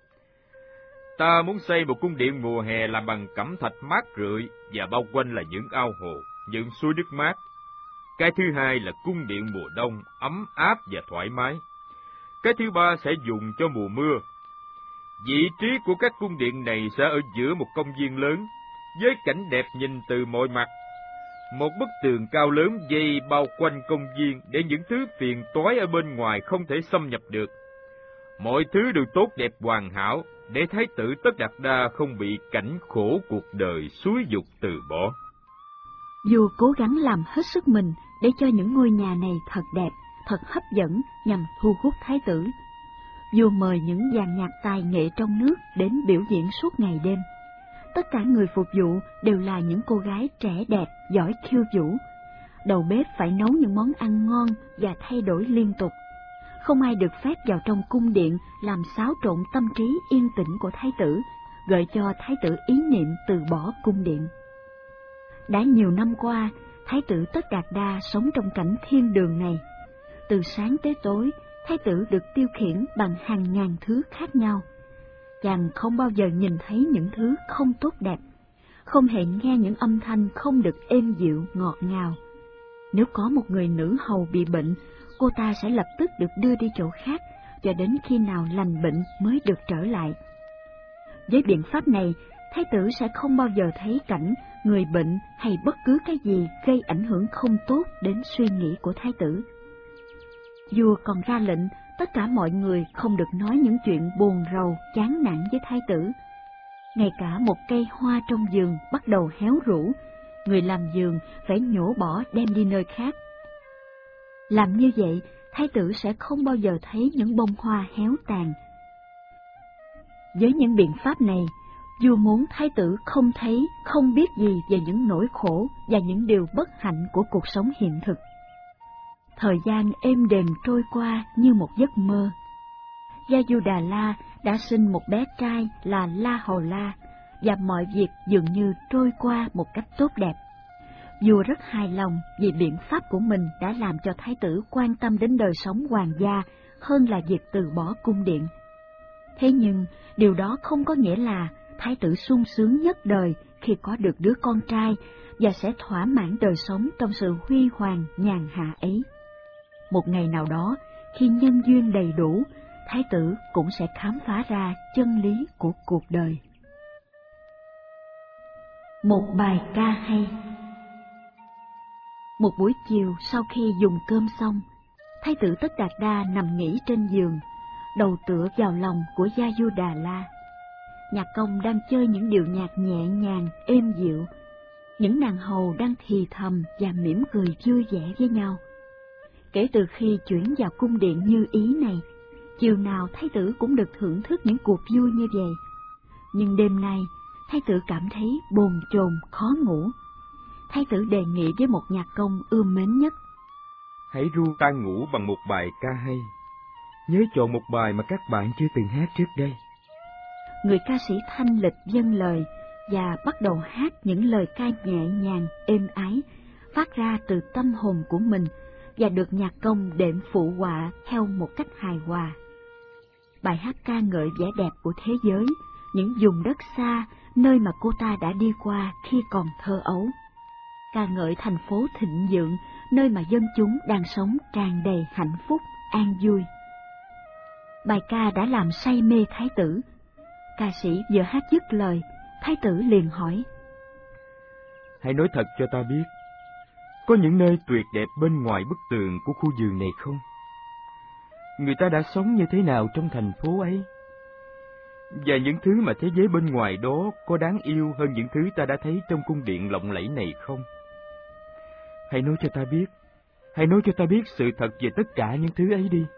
Ta muốn xây một cung điện mùa hè làm bằng cẩm thạch mát rượi và bao quanh là những ao hồ, những suối nước mát. Cái thứ hai là cung điện mùa đông, ấm áp và thoải mái. Cái thứ ba sẽ dùng cho mùa mưa. Vị trí của các cung điện này sẽ ở giữa một công viên lớn, với cảnh đẹp nhìn từ mọi mặt. Một bức tường cao lớn dây bao quanh công viên để những thứ phiền toái ở bên ngoài không thể xâm nhập được. Mọi thứ đều tốt đẹp hoàn hảo, để thái tử Tất Đạt Đa không bị cảnh khổ cuộc đời xúi giục từ bỏ. Vua cố gắng làm hết sức mình để cho những ngôi nhà này thật đẹp, thật hấp dẫn nhằm thu hút thái tử. Vua mời những dàn nhạc tài nghệ trong nước đến biểu diễn suốt ngày đêm. Tất cả người phục vụ đều là những cô gái trẻ đẹp, giỏi khiêu vũ. Đầu bếp phải nấu những món ăn ngon và thay đổi liên tục. Không ai được phép vào trong cung điện làm xáo trộn tâm trí yên tĩnh của thái tử, gợi cho thái tử ý niệm từ bỏ cung điện. Đã nhiều năm qua, thái tử Tất Đạt Đa sống trong cảnh thiên đường này. Từ sáng tới tối, thái tử được tiêu khiển bằng hàng ngàn thứ khác nhau. Chàng không bao giờ nhìn thấy những thứ không tốt đẹp, không hề nghe những âm thanh không được êm dịu ngọt ngào. Nếu có một người nữ hầu bị bệnh, cô ta sẽ lập tức được đưa đi chỗ khác, cho đến khi nào lành bệnh mới được trở lại. Với biện pháp này, thái tử sẽ không bao giờ thấy cảnh người bệnh hay bất cứ cái gì gây ảnh hưởng không tốt đến suy nghĩ của thái tử. Vua còn ra lệnh tất cả mọi người không được nói những chuyện buồn rầu, chán nản với thái tử. Ngay cả một cây hoa trong vườn bắt đầu héo rũ, người làm vườn phải nhổ bỏ đem đi nơi khác. Làm như vậy, thái tử sẽ không bao giờ thấy những bông hoa héo tàn. Với những biện pháp này, vua muốn thái tử không thấy, không biết gì về những nỗi khổ và những điều bất hạnh của cuộc sống hiện thực. Thời gian êm đềm trôi qua như một giấc mơ. Gia-du-đà-la đã sinh một bé trai là La Hầu La, và mọi việc dường như trôi qua một cách tốt đẹp. Vua rất hài lòng vì biện pháp của mình đã làm cho thái tử quan tâm đến đời sống hoàng gia hơn là việc từ bỏ cung điện. Thế nhưng, điều đó không có nghĩa là thái tử sung sướng nhất đời khi có được đứa con trai và sẽ thỏa mãn đời sống trong sự huy hoàng nhàn hạ ấy. Một ngày nào đó, khi nhân duyên đầy đủ, thái tử cũng sẽ khám phá ra chân lý của cuộc đời. Một bài ca hay. Một buổi chiều sau khi dùng cơm xong, thái tử Tất Đạt Đa nằm nghỉ trên giường, đầu tựa vào lòng của Gia-du-đà-la. Nhạc công đang chơi những điệu nhạc nhẹ nhàng, êm dịu. Những nàng hầu đang thì thầm và mỉm cười vui vẻ với nhau. Kể từ khi chuyển vào cung điện Như Ý này, chiều nào thái tử cũng được thưởng thức những cuộc vui như vậy. Nhưng đêm nay, thái tử cảm thấy bồn chồn khó ngủ. Thái tử đề nghị với một nhạc công ưa mến nhất: hãy ru ta ngủ bằng một bài ca hay. Nhớ chọn một bài mà các bạn chưa từng hát trước đây. Người ca sĩ thanh lịch dâng lời và bắt đầu hát những lời ca nhẹ nhàng, êm ái, phát ra từ tâm hồn của mình và được nhạc công đệm phụ họa theo một cách hài hòa. Bài hát ca ngợi vẻ đẹp của thế giới, những vùng đất xa, nơi mà cô ta đã đi qua khi còn thơ ấu. Ca ngợi thành phố thịnh vượng, nơi mà dân chúng đang sống tràn đầy hạnh phúc, an vui. Bài ca đã làm say mê thái tử. Ca sĩ vừa hát dứt lời, thái tử liền hỏi: hãy nói thật cho ta biết, có những nơi tuyệt đẹp bên ngoài bức tường của khu vườn này không? Người ta đã sống như thế nào trong thành phố ấy? Và những thứ mà thế giới bên ngoài đó có đáng yêu hơn những thứ ta đã thấy trong cung điện lộng lẫy này không? Hãy nói cho ta biết, hãy nói cho ta biết sự thật về tất cả những thứ ấy đi.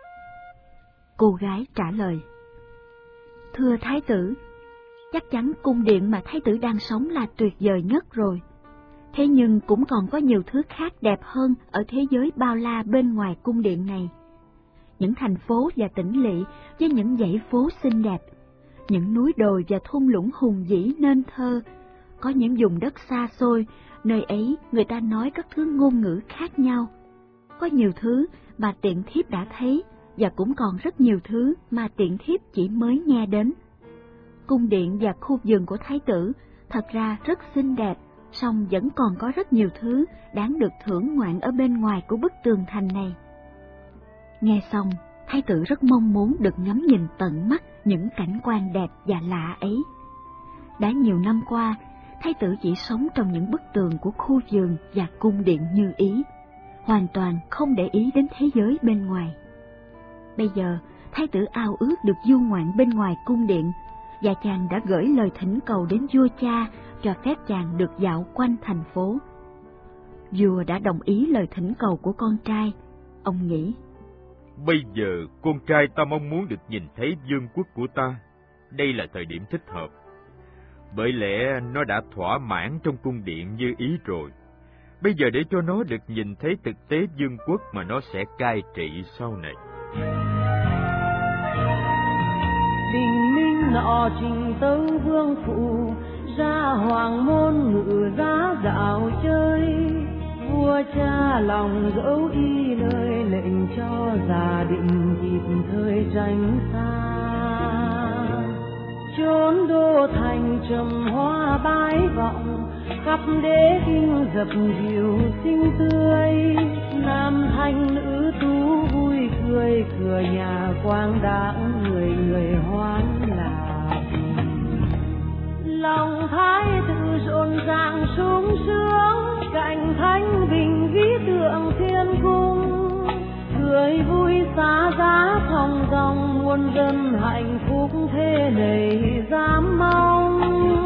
Cô gái trả lời: thưa thái tử, chắc chắn cung điện mà thái tử đang sống là tuyệt vời nhất rồi. Thế nhưng cũng còn có nhiều thứ khác đẹp hơn ở thế giới bao la bên ngoài cung điện này. Những thành phố và tỉnh lỵ với những dãy phố xinh đẹp, những núi đồi và thung lũng hùng vĩ nên thơ, có những vùng đất xa xôi, nơi ấy người ta nói các thứ ngôn ngữ khác nhau. Có nhiều thứ mà tiện thiếp đã thấy, và cũng còn rất nhiều thứ mà tiện thiếp chỉ mới nghe đến. Cung điện và khu vườn của thái tử thật ra rất xinh đẹp, song vẫn còn có rất nhiều thứ đáng được thưởng ngoạn ở bên ngoài của bức tường thành này. Nghe xong, thái tử rất mong muốn được ngắm nhìn tận mắt những cảnh quan đẹp và lạ ấy. Đã nhiều năm qua, thái tử chỉ sống trong những bức tường của khu vườn và cung điện Như Ý, hoàn toàn không để ý đến thế giới bên ngoài. Bây giờ, thái tử ao ước được du ngoạn bên ngoài cung điện, và chàng đã gửi lời thỉnh cầu đến vua cha cho phép chàng được dạo quanh thành phố. Vua đã đồng ý lời thỉnh cầu của con trai. Ông nghĩ: bây giờ con trai ta mong muốn được nhìn thấy vương quốc của ta. Đây là thời điểm thích hợp. Bởi lẽ nó đã thỏa mãn trong cung điện Như Ý rồi. Bây giờ để cho nó được nhìn thấy thực tế vương quốc mà nó sẽ cai trị sau này. Bình minh nọ trình tấu vương phụ, ra hoàng môn ngự giá dạo chơi. Vua cha lòng dẫu y lời, lệnh cho gia định kịp thời tránh xa. Chốn đô thành trầm hoa bái vọng, khắp đế kinh dập dìu xinh tươi. Nam thanh nữ tú vui cười, cửa nhà quang đãng người người hoan lạc. Lòng thái tử rộn ràng sung sướng, cạnh thánh bình vĩ tượng thiên cung. Cười vui xá giá thong dong, muôn dân hạnh phúc thế này dám mong.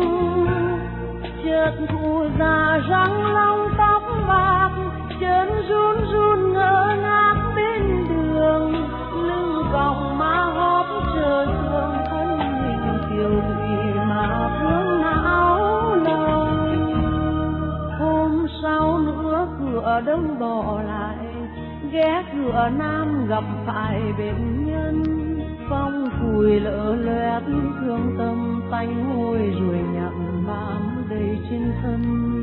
Chợt cụ già răng long tóc bạc, chân run run ngỡ ngác bên đường. Lưng còng má hóp chờ sương, thân hình kiều thủy mà vương não lòng. Hôm sau nữa cửa đông bỏ lại, ghé cửa nam gặp phải bệnh nhân. Phong cùi lỡ loét thương tâm, tanh hôi ruồi nhặng bám đầy trên thân.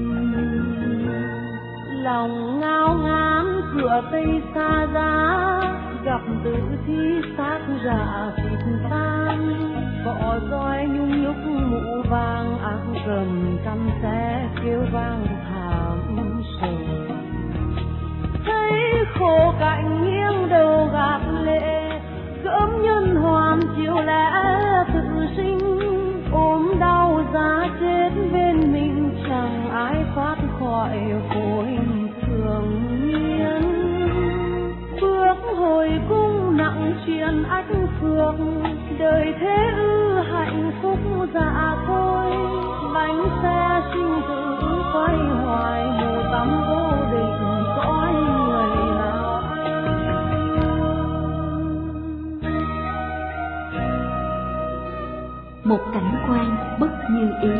Lòng ngao ngán cửa tây xa giá, gặp tử thi xác rạ thịt tan. Cọ roi nhung nhúc mũ vàng, áo cầm căm xé kêu vang thảm sầu. Thấy khổ cạnh nghiêng đầu gạt lệ, gớm nhân hoàn chiều lẽ tự sinh. Ốm đau giá chết bên mình, chẳng ai thoát khỏi khối thường nhiên. Bước hồi cung nặng truyền ách phược, đời thế ư hạnh phúc dạ thôi. Bánh xe sinh tử có ý.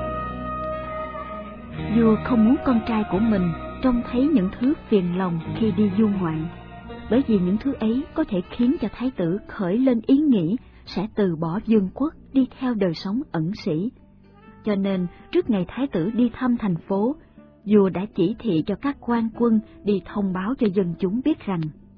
Vua không muốn con trai của mình trông thấy những thứ phiền lòng khi đi du ngoạn, bởi vì những thứ ấy có thể khiến cho thái tử khởi lên ý nghĩ sẽ từ bỏ vương quốc đi theo đời sống ẩn sĩ. Cho nên, trước ngày thái tử đi thăm thành phố, vua đã chỉ thị cho các quan quân đi thông báo cho dân chúng biết rằng: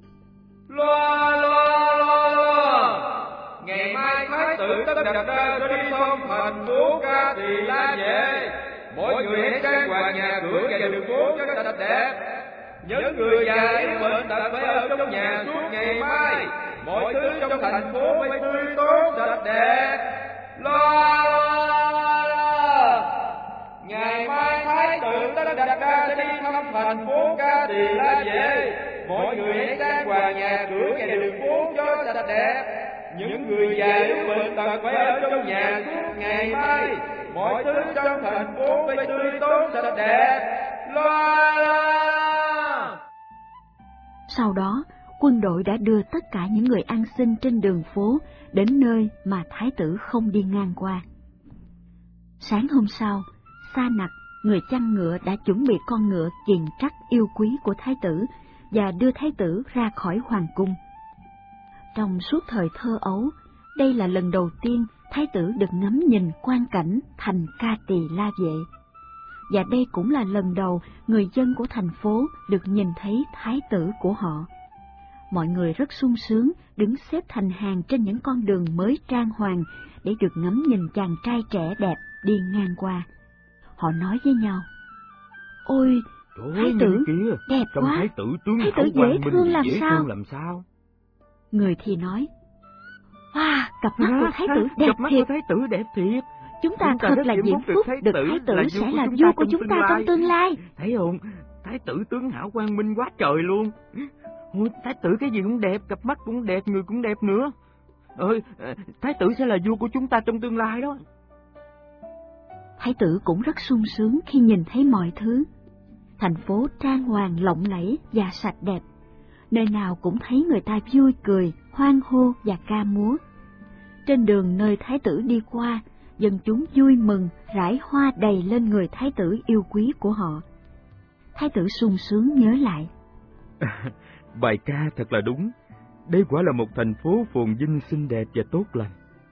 Loa loa loa loa, ngày mai thái tử Tất Đạt Đa sẽ đi thăm thành phố Ca Tỳ La Vệ. Mọi người hãy trang hoàng nhà cửa và đường phố cho sạch đẹp. Những người già yếu bệnh tật phải ở trong nhà suốt ngày mai. Mọi thứ trong thành phố phải tươi tốt sạch đẹp. Loa loa loa, ngày mai thái tử Tất Đạt Đa sẽ đi thăm thành phố Ca Tỳ La Vệ. Mọi người hãy trang hoàng nhà cửa và đường phố cho sạch đẹp. Những người già yếu bệnh tật phải ở trong nhà suốt ngày mai. Mọi thứ trong thành phố phải tươi tốt sạch đẹp. Loa loa. Sau đó, quân đội đã đưa tất cả những người ăn xin trên đường phố đến nơi mà thái tử không đi ngang qua. Sáng hôm sau, Sa Nặc, người chăn ngựa, đã chuẩn bị con ngựa kiền trắc yêu quý của thái tử và đưa thái tử ra khỏi hoàng cung. Trong suốt thời thơ ấu, đây là lần đầu tiên thái tử được ngắm nhìn quang cảnh thành Ca Tỳ La Vệ. Và đây cũng là lần đầu người dân của thành phố được nhìn thấy thái tử của họ. Mọi người rất sung sướng đứng xếp thành hàng trên những con đường mới trang hoàng để được ngắm nhìn chàng trai trẻ đẹp đi ngang qua. Họ nói với nhau: Ôi, thái tử kìa, đẹp quá, thái tử tướng thái tử dễ thương làm sao. Người thì nói: Wow, cặp mắt của thái tử đẹp cặp mắt thiệt. Của thái tử đẹp thiệt. Chúng ta thật là diễm phúc được thái tử sẽ là vua của chúng ta trong tương lai. Thấy không? Thái tử tướng hảo quang minh quá trời luôn. Ôi, thái tử cái gì cũng đẹp, cặp mắt cũng đẹp, người cũng đẹp nữa. Thái tử sẽ là vua của chúng ta trong tương lai đó. Thái tử cũng rất sung sướng khi nhìn thấy mọi thứ. Thành phố trang hoàng lộng lẫy và sạch đẹp. Nơi nào cũng thấy người ta vui cười, hoan hô và ca múa. Trên đường nơi thái tử đi qua, dân chúng vui mừng rải hoa đầy lên người thái tử yêu quý của họ. Thái tử sung sướng nhớ lại: Bài ca thật là đúng. Đây quả là một thành phố phồn vinh xinh đẹp và tốt lành.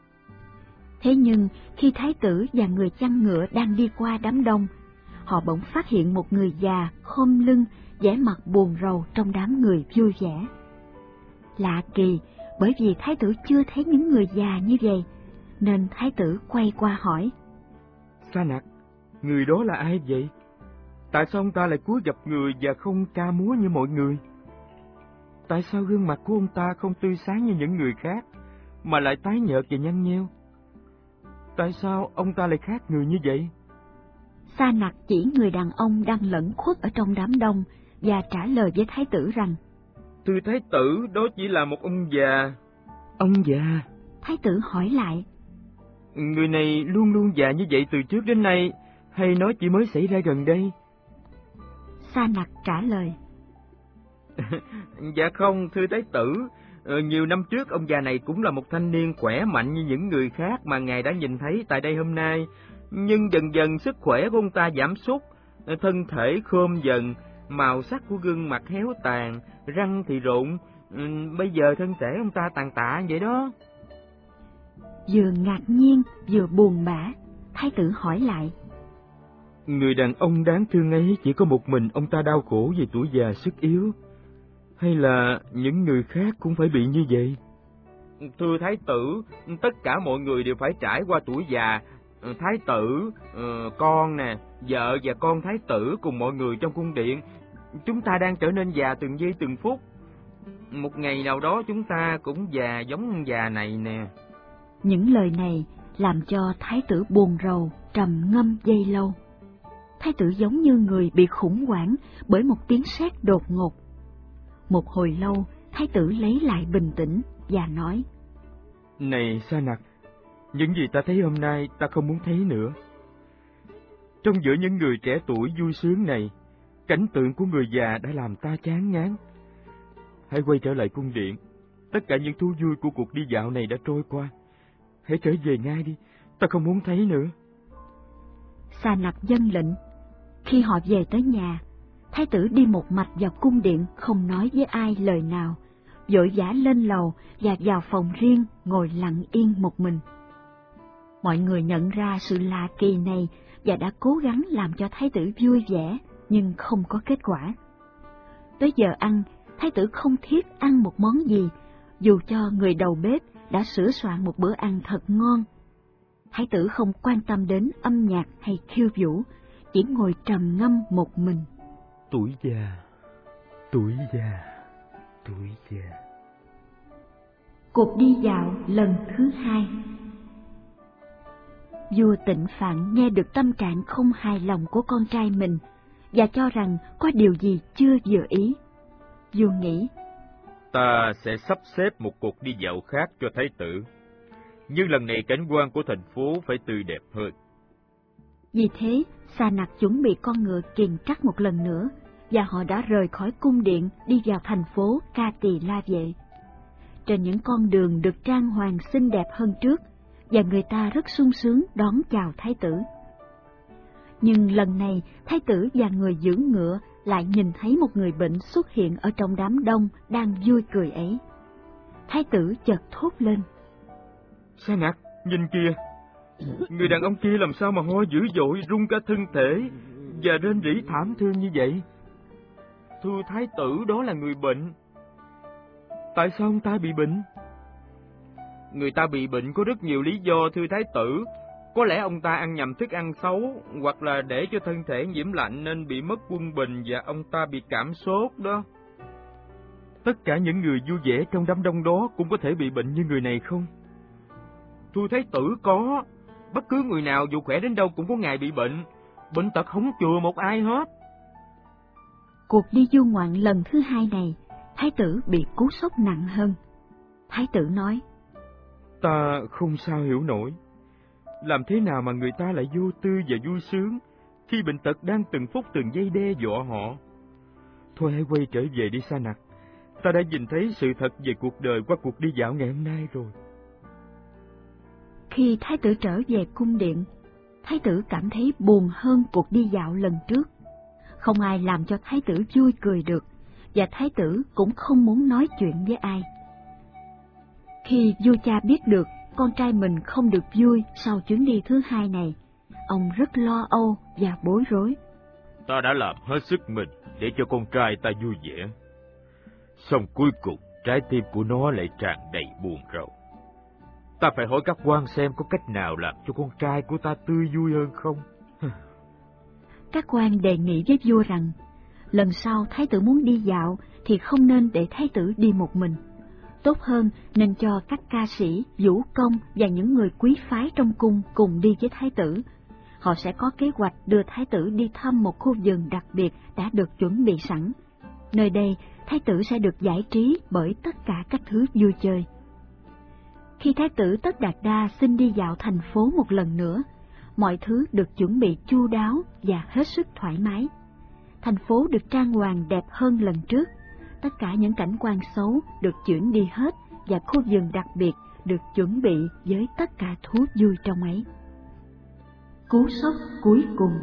Thế nhưng khi thái tử và người chăn ngựa đang đi qua đám đông, họ bỗng phát hiện một người già khom lưng, vẻ mặt buồn rầu trong đám người vui vẻ. Lạ kỳ, bởi vì thái tử chưa thấy những người già như vậy, nên thái tử quay qua hỏi: Sa Nặc, người đó là ai vậy? Tại sao ông ta lại cúi gập người và không ca múa như mọi người? Tại sao gương mặt của ông ta không tươi sáng như những người khác, mà lại tái nhợt và nhăn nheo? Tại sao ông ta lại khác người như vậy? Sa Nặc chỉ người đàn ông đang lẩn khuất ở trong đám đông và trả lời với thái tử rằng: Thưa thái tử, đó chỉ là một ông già. Ông già? Thái tử hỏi lại: Người này luôn luôn già như vậy từ trước đến nay, hay nó chỉ mới xảy ra gần đây? Sa Nặc trả lời: Dạ không, thưa thái tử, nhiều năm trước ông già này cũng là một thanh niên khỏe mạnh như những người khác mà ngài đã nhìn thấy tại đây hôm nay. Nhưng dần dần sức khỏe của ông ta giảm sút, thân thể khom dần, màu sắc của gương mặt héo tàn, răng thì rụng, bây giờ thân thể ông ta tàn tạ vậy đó. Vừa ngạc nhiên vừa buồn bã, thái tử hỏi lại: Người đàn ông đáng thương ấy chỉ có một mình ông ta đau khổ vì tuổi già sức yếu, hay là những người khác cũng phải bị như vậy? Thưa thái tử, tất cả mọi người đều phải trải qua tuổi già. Thái tử, con nè, vợ và con thái tử cùng mọi người trong cung điện, chúng ta đang trở nên già từng giây từng phút. Một ngày nào đó chúng ta cũng già giống ông già này nè. Những lời này làm cho thái tử buồn rầu, trầm ngâm giây lâu. Thái tử giống như người bị khủng hoảng bởi một tiếng sét đột ngột. Một hồi lâu, thái tử lấy lại bình tĩnh và nói: Này Sa Nặc, những gì ta thấy hôm nay ta không muốn thấy nữa. Trong giữa những người trẻ tuổi vui sướng này, cảnh tượng của người già đã làm ta chán ngán. Hãy quay trở lại cung điện. Tất cả những thú vui của cuộc đi dạo này đã trôi qua. Hãy trở về ngay đi, ta không muốn thấy nữa. Sa Nặc vâng lệnh. Khi họ về tới nhà, thái tử đi một mạch vào cung điện, không nói với ai lời nào, vội vã lên lầu và vào phòng riêng ngồi lặng yên một mình. Mọi người nhận ra sự lạ kỳ này và đã cố gắng làm cho thái tử vui vẻ, nhưng không có kết quả. Tới giờ ăn, thái tử không thiết ăn một món gì, dù cho người đầu bếp đã sửa soạn một bữa ăn thật ngon. Thái tử không quan tâm đến âm nhạc hay khiêu vũ, chỉ ngồi trầm ngâm một mình. Tuổi già, tuổi già, tuổi già. Cuộc đi dạo lần thứ 2. Vua Tịnh Phạn nghe được tâm trạng không hài lòng của con trai mình và cho rằng có điều gì chưa vừa ý. Vua nghĩ, ta sẽ sắp xếp một cuộc đi dạo khác cho thái tử, nhưng lần này cảnh quan của thành phố phải tươi đẹp hơn. Vì thế, Sa Nặc chuẩn bị con ngựa kiền trắc một lần nữa, và họ đã rời khỏi cung điện đi vào thành phố Ca Tỳ La Vệ. Trên những con đường được trang hoàng xinh đẹp hơn trước, và người ta rất sung sướng đón chào thái tử. Nhưng lần này, thái tử và người giữ ngựa lại nhìn thấy một người bệnh xuất hiện ở trong đám đông đang vui cười ấy. Thái tử chợt thốt lên. Sa Nặc, nhìn kìa! Người đàn ông kia làm sao mà ho dữ dội, run cả thân thể và rên rỉ thảm thương như vậy? Thưa thái tử, đó là người bệnh. Tại sao ông ta bị bệnh? Người ta bị bệnh có rất nhiều lý do, thưa thái tử. Có lẽ ông ta ăn nhầm thức ăn xấu, hoặc là để cho thân thể nhiễm lạnh nên bị mất quân bình và ông ta bị cảm sốt đó. Tất cả những người vui vẻ trong đám đông đó cũng có thể bị bệnh như người này không? Thưa thái tử, có. Bất cứ người nào dù khỏe đến đâu cũng có ngày bị bệnh. Bệnh tật không chừa một ai hết. Cuộc đi du ngoạn lần thứ 2 này, thái tử bị cú sốc nặng hơn. Thái tử nói, ta không sao hiểu nổi. Làm thế nào mà người ta lại vô tư và vui sướng khi bệnh tật đang từng phút từng giây đe dọa họ? Thôi hãy quay trở về đi Sa Nặc. Ta đã nhìn thấy sự thật về cuộc đời qua cuộc đi dạo ngày hôm nay rồi. Khi thái tử trở về cung điện, thái tử cảm thấy buồn hơn cuộc đi dạo lần trước. Không ai làm cho thái tử vui cười được, và thái tử cũng không muốn nói chuyện với ai. Khi vua cha biết được con trai mình không được vui sau chuyến đi thứ 2 này, ông rất lo âu và bối rối. Ta đã làm hết sức mình để cho con trai ta vui vẻ, song cuối cùng trái tim của nó lại tràn đầy buồn rầu. Ta phải hỏi các quan xem có cách nào làm cho con trai của ta tươi vui hơn không. Các quan đề nghị với vua rằng, lần sau thái tử muốn đi dạo thì không nên để thái tử đi một mình. Tốt hơn nên cho các ca sĩ, vũ công và những người quý phái trong cung cùng đi với thái tử. Họ sẽ có kế hoạch đưa thái tử đi thăm một khu vườn đặc biệt đã được chuẩn bị sẵn. Nơi đây, thái tử sẽ được giải trí bởi tất cả các thứ vui chơi. Khi thái tử Tất Đạt Đa xin đi dạo thành phố một lần nữa, mọi thứ được chuẩn bị chu đáo và hết sức thoải mái. Thành phố được trang hoàng đẹp hơn lần trước. Tất cả những cảnh quan xấu được chuyển đi hết và khu vườn đặc biệt được chuẩn bị với tất cả thú vui trong ấy. Cú sốc cuối cùng.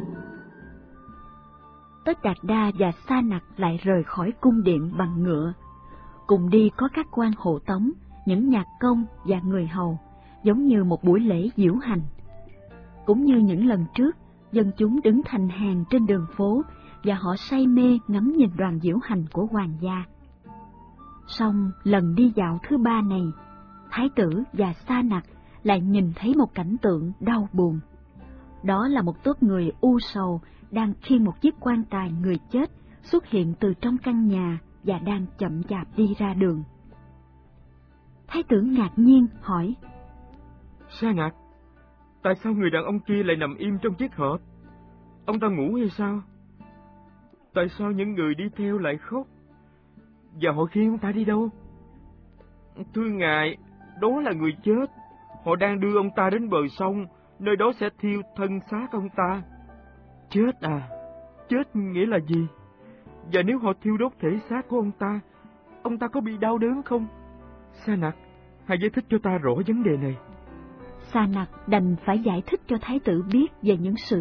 Tất Đạt Đa và Sa Nặc lại rời khỏi cung điện bằng ngựa. Cùng đi có các quan hộ tống, những nhạc công và người hầu, giống như một buổi lễ diễu hành. Cũng như những lần trước, dân chúng đứng thành hàng trên đường phố và họ say mê ngắm nhìn đoàn diễu hành của hoàng gia. Song lần đi dạo thứ 3 này, thái tử và Sa Nặc lại nhìn thấy một cảnh tượng đau buồn. Đó là một tốp người u sầu đang khiêng một chiếc quan tài người chết xuất hiện từ trong căn nhà và đang chậm chạp đi ra đường. Thái tử ngạc nhiên hỏi, Sa Nặc, tại sao người đàn ông kia lại nằm im trong chiếc hộp? Ông ta ngủ hay sao? Tại sao những người đi theo lại khóc? Và họ khiêng ông ta đi đâu? Thưa ngài, đó là người chết. Họ đang đưa ông ta đến bờ sông, nơi đó sẽ thiêu thân xác ông ta. Chết à? Chết nghĩa là gì? Và nếu họ thiêu đốt thể xác của ông ta có bị đau đớn không? Sa Nặc, hãy giải thích cho ta rõ vấn đề này. Sa Nặc đành phải giải thích cho thái tử biết về những sự thật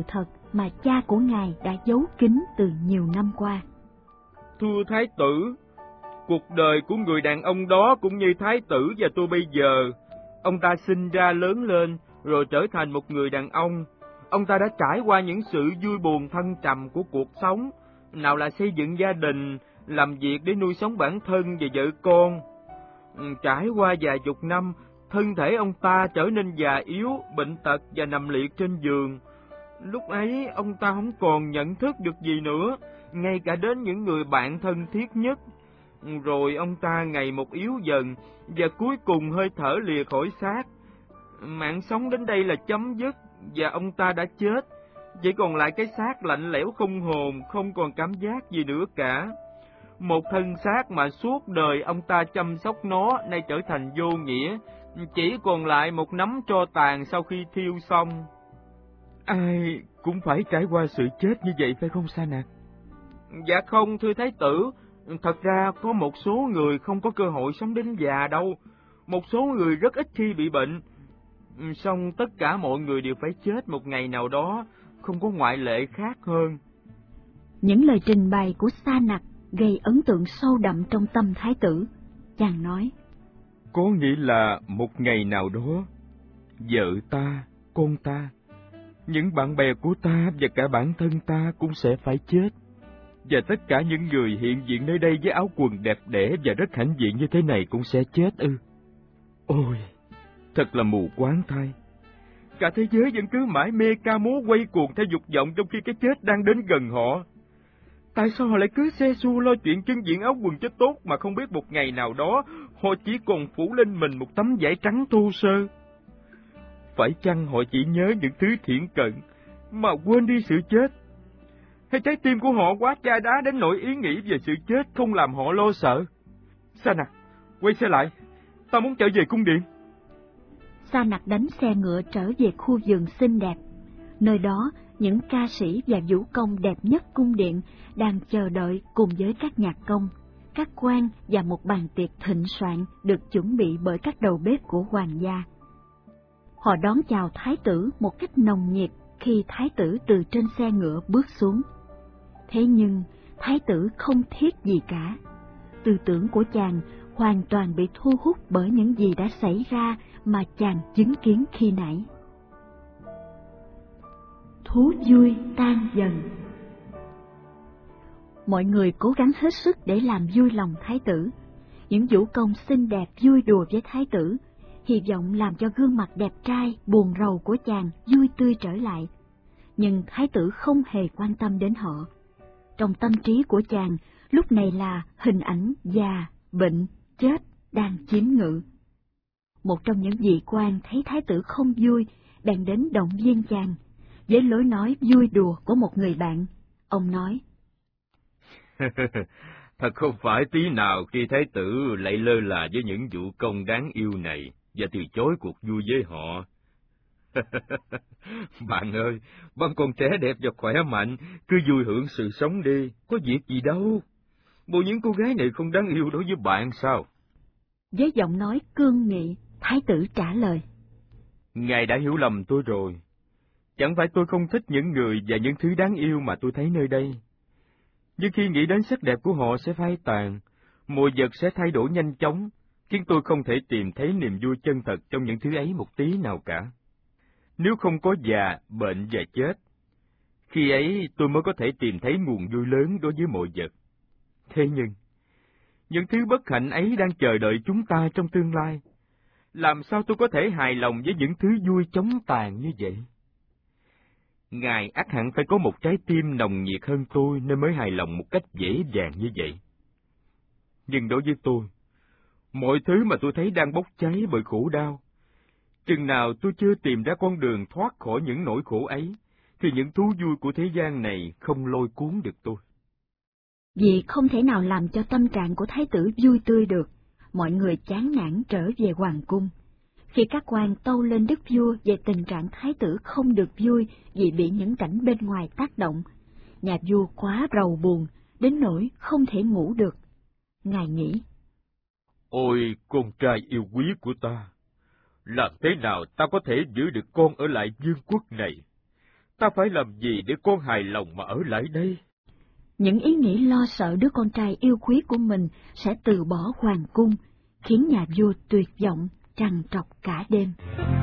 mà cha của ngài đã giấu kín từ nhiều năm qua. Thưa thái tử, cuộc đời của người đàn ông đó cũng như thái tử và tôi bây giờ. Ông ta sinh ra lớn lên rồi trở thành một người đàn ông. Ông ta đã trải qua những sự vui buồn thăng trầm của cuộc sống, nào là xây dựng gia đình, làm việc để nuôi sống bản thân và vợ con. Trải qua vài chục năm, thân thể ông ta trở nên già yếu, bệnh tật và nằm liệt trên giường. Lúc ấy ông ta không còn nhận thức được gì nữa, ngay cả đến những người bạn thân thiết nhất. Rồi ông ta ngày một yếu dần và cuối cùng hơi thở lìa khỏi xác. Mạng sống đến đây là chấm dứt và ông ta đã chết, chỉ còn lại cái xác lạnh lẽo không hồn, không còn cảm giác gì nữa cả. Một thân xác mà suốt đời ông ta chăm sóc nó nay trở thành vô nghĩa, chỉ còn lại một nắm tro tàn sau khi thiêu xong. Ai cũng phải trải qua sự chết như vậy phải không Sa Nạc? Dạ không thưa thái tử, thật ra có một số người không có cơ hội sống đến già đâu, một số người rất ít khi bị bệnh. Song tất cả mọi người đều phải chết một ngày nào đó, không có ngoại lệ khác hơn. Những lời trình bày của Sa Nặc gây ấn tượng sâu đậm trong tâm thái tử. Chàng nói: Có nghĩa là một ngày nào đó, vợ ta, con ta, những bạn bè của ta và cả bản thân ta cũng sẽ phải chết. Và tất cả những người hiện diện nơi đây với áo quần đẹp đẽ và rất hãnh diện như thế này cũng sẽ chết ư? Ôi, thật là mù quáng thay. Cả thế giới vẫn cứ mãi mê ca múa quay cuồng theo dục vọng trong khi cái chết đang đến gần họ. Tại sao họ lại cứ xe xua lo chuyện trưng diện áo quần cho tốt mà không biết một ngày nào đó họ chỉ còn phủ lên mình một tấm vải trắng thô sơ? Phải chăng họ chỉ nhớ những thứ thiển cận mà quên đi sự chết? Hay trái tim của họ quá chai đá đến nỗi ý nghĩ về sự chết không làm họ lo sợ? Sa Nặc, quay xe lại, ta muốn trở về cung điện. Sa Nặc đánh xe ngựa trở về khu vườn xinh đẹp. Nơi đó, những ca sĩ và vũ công đẹp nhất cung điện đang chờ đợi cùng với các nhạc công, các quan và một bàn tiệc thịnh soạn được chuẩn bị bởi các đầu bếp của hoàng gia. Họ đón chào thái tử một cách nồng nhiệt khi thái tử từ trên xe ngựa bước xuống. Thế nhưng, thái tử không thiết gì cả. Tư tưởng của chàng hoàn toàn bị thu hút bởi những gì đã xảy ra mà chàng chứng kiến khi nãy. Thú vui tan dần. Mọi người cố gắng hết sức để làm vui lòng thái tử. Những vũ công xinh đẹp vui đùa với thái tử, hy vọng làm cho gương mặt đẹp trai buồn rầu của chàng vui tươi trở lại. Nhưng thái tử không hề quan tâm đến họ. Trong tâm trí của chàng lúc này là hình ảnh già, bệnh, chết đang chiếm ngự. Một trong những vị quan thấy thái tử không vui, bèn đến động viên chàng. Với lối nói vui đùa của một người bạn, ông nói: Thật không phải tí nào khi thái tử lại lơ là với những vũ công đáng yêu này và từ chối cuộc vui với họ. Bạn ơi, bạn còn trẻ đẹp và khỏe mạnh, cứ vui hưởng sự sống đi, có việc gì đâu. Bộ những cô gái này không đáng yêu đối với bạn sao? Với giọng nói cương nghị, thái tử trả lời: Ngài đã hiểu lầm tôi rồi. Chẳng phải tôi không thích những người và những thứ đáng yêu mà tôi thấy nơi đây. Nhưng khi nghĩ đến sắc đẹp của họ sẽ phai tàn, mọi vật sẽ thay đổi nhanh chóng, khiến tôi không thể tìm thấy niềm vui chân thật trong những thứ ấy một tí nào cả. Nếu không có già, bệnh và chết, khi ấy tôi mới có thể tìm thấy nguồn vui lớn đối với mọi vật. Thế nhưng, những thứ bất hạnh ấy đang chờ đợi chúng ta trong tương lai. Làm sao tôi có thể hài lòng với những thứ vui chóng tàn như vậy? Ngài ắt hẳn phải có một trái tim nồng nhiệt hơn tôi nên mới hài lòng một cách dễ dàng như vậy. Nhưng đối với tôi, mọi thứ mà tôi thấy đang bốc cháy bởi khổ đau. Chừng nào tôi chưa tìm ra con đường thoát khỏi những nỗi khổ ấy, thì những thú vui của thế gian này không lôi cuốn được tôi. Vì không thể nào làm cho tâm trạng của thái tử vui tươi được, mọi người chán nản trở về hoàng cung. Khi các quan tâu lên đức vua về tình trạng thái tử không được vui vì bị những cảnh bên ngoài tác động, nhà vua quá rầu buồn, đến nỗi không thể ngủ được. Ngài nghĩ: Ôi, con trai yêu quý của ta! Làm thế nào ta có thể giữ được con ở lại vương quốc này? Ta phải làm gì để con hài lòng mà ở lại đây? Những ý nghĩ lo sợ đứa con trai yêu quý của mình sẽ từ bỏ hoàng cung, khiến nhà vua tuyệt vọng, trằn trọc cả đêm.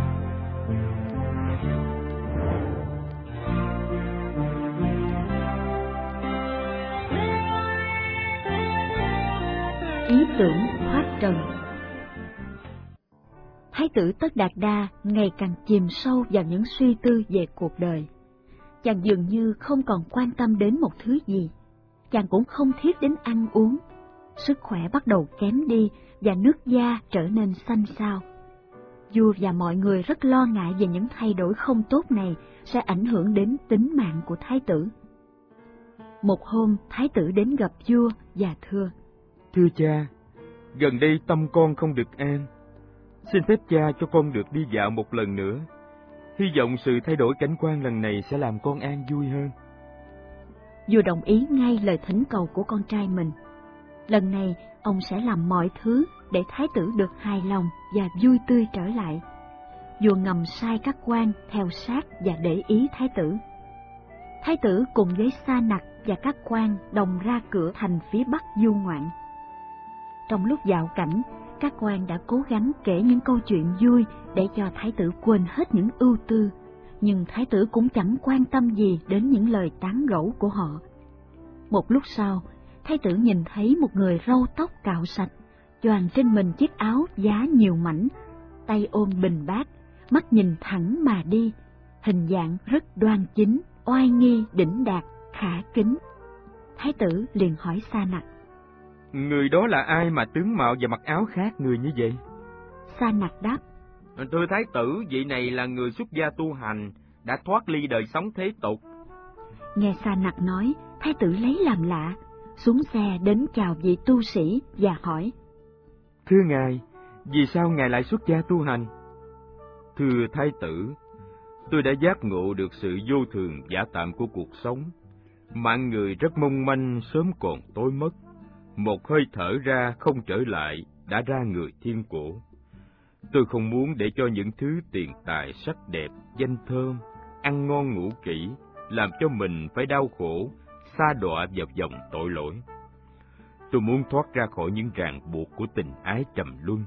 Ý tưởng thoát trần. Thái tử Tất Đạt Đa ngày càng chìm sâu vào những suy tư về cuộc đời. Chàng dường như không còn quan tâm đến một thứ gì. Chàng cũng không thiết đến ăn uống. Sức khỏe bắt đầu kém đi và nước da trở nên xanh xao. Vua và mọi người rất lo ngại về những thay đổi không tốt này sẽ ảnh hưởng đến tính mạng của thái tử. Một hôm, thái tử đến gặp vua và thưa: Thưa cha, gần đây tâm con không được an. Xin phép cha cho con được đi dạo một lần nữa. Hy vọng sự thay đổi cảnh quan lần này sẽ làm con an vui hơn. Vua đồng ý ngay lời thỉnh cầu của con trai mình. Lần này, ông sẽ làm mọi thứ để thái tử được hài lòng và vui tươi trở lại. Vua ngầm sai các quan theo sát và để ý thái tử. Thái tử cùng với Sa Nặc và các quan đồng ra cửa thành phía bắc du ngoạn. Trong lúc dạo cảnh, các quan đã cố gắng kể những câu chuyện vui để cho thái tử quên hết những ưu tư, nhưng thái tử cũng chẳng quan tâm gì đến những lời tán gẫu của họ. Một lúc sau, thái tử nhìn thấy một người râu tóc cạo sạch, choàng trên mình chiếc áo giá nhiều mảnh, tay ôm bình bát, mắt nhìn thẳng mà đi, hình dạng rất đoan chính, oai nghi, đỉnh đạt, khả kính. Thái tử liền hỏi Sa Nặc: Người đó là ai mà tướng mạo và mặc áo khác người như vậy? Sa Nặc đáp: Thưa thái tử, vị này là người xuất gia tu hành, đã thoát ly đời sống thế tục. Nghe Sa Nặc nói, thái tử lấy làm lạ, xuống xe đến chào vị tu sĩ và hỏi: Thưa ngài, vì sao ngài lại xuất gia tu hành? Thưa thái tử, tôi đã giác ngộ được sự vô thường giả tạm của cuộc sống. Mạng người rất mong manh, sớm còn tối mất. Một hơi thở ra không trở lại, đã ra người thiên cổ. Tôi không muốn để cho những thứ tiền tài, sắc đẹp, danh thơm, ăn ngon ngủ kỹ, làm cho mình phải đau khổ, sa đọa vào vòng tội lỗi. Tôi muốn thoát ra khỏi những ràng buộc của tình ái trầm luân,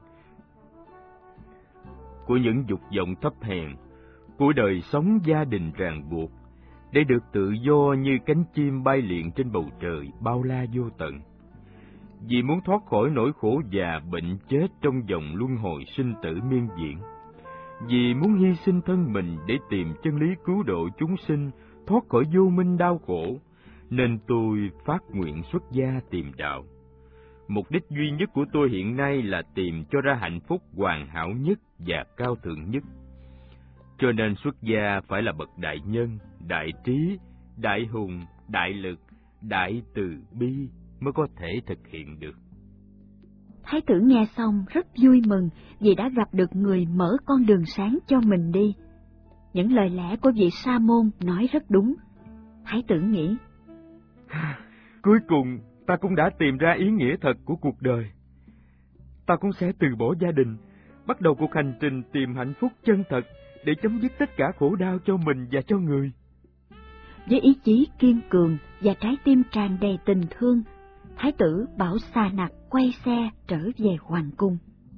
của những dục vọng thấp hèn, của đời sống gia đình ràng buộc, để được tự do như cánh chim bay lượn trên bầu trời bao la vô tận. Vì muốn thoát khỏi nỗi khổ già bệnh chết trong vòng luân hồi sinh tử miên viễn, vì muốn hy sinh thân mình để tìm chân lý cứu độ chúng sinh thoát khỏi vô minh đau khổ, nên tôi phát nguyện xuất gia tìm đạo. Mục đích duy nhất của tôi hiện nay là tìm cho ra hạnh phúc hoàn hảo nhất và cao thượng nhất. Cho nên xuất gia phải là bậc đại nhân, đại trí, đại hùng, đại lực, đại từ bi mới có thể thực hiện được. Thái tử nghe xong rất vui mừng vì đã gặp được người mở con đường sáng cho mình đi. Những lời lẽ của vị sa môn nói rất đúng. Thái tử nghĩ: Cuối cùng ta cũng đã tìm ra ý nghĩa thật của cuộc đời. Ta cũng sẽ từ bỏ gia đình, bắt đầu cuộc hành trình tìm hạnh phúc chân thật để chấm dứt tất cả khổ đau cho mình và cho người. Với ý chí kiên cường và trái tim tràn đầy tình thương, thái tử bảo Sa Nặc quay xe trở về hoàng cung.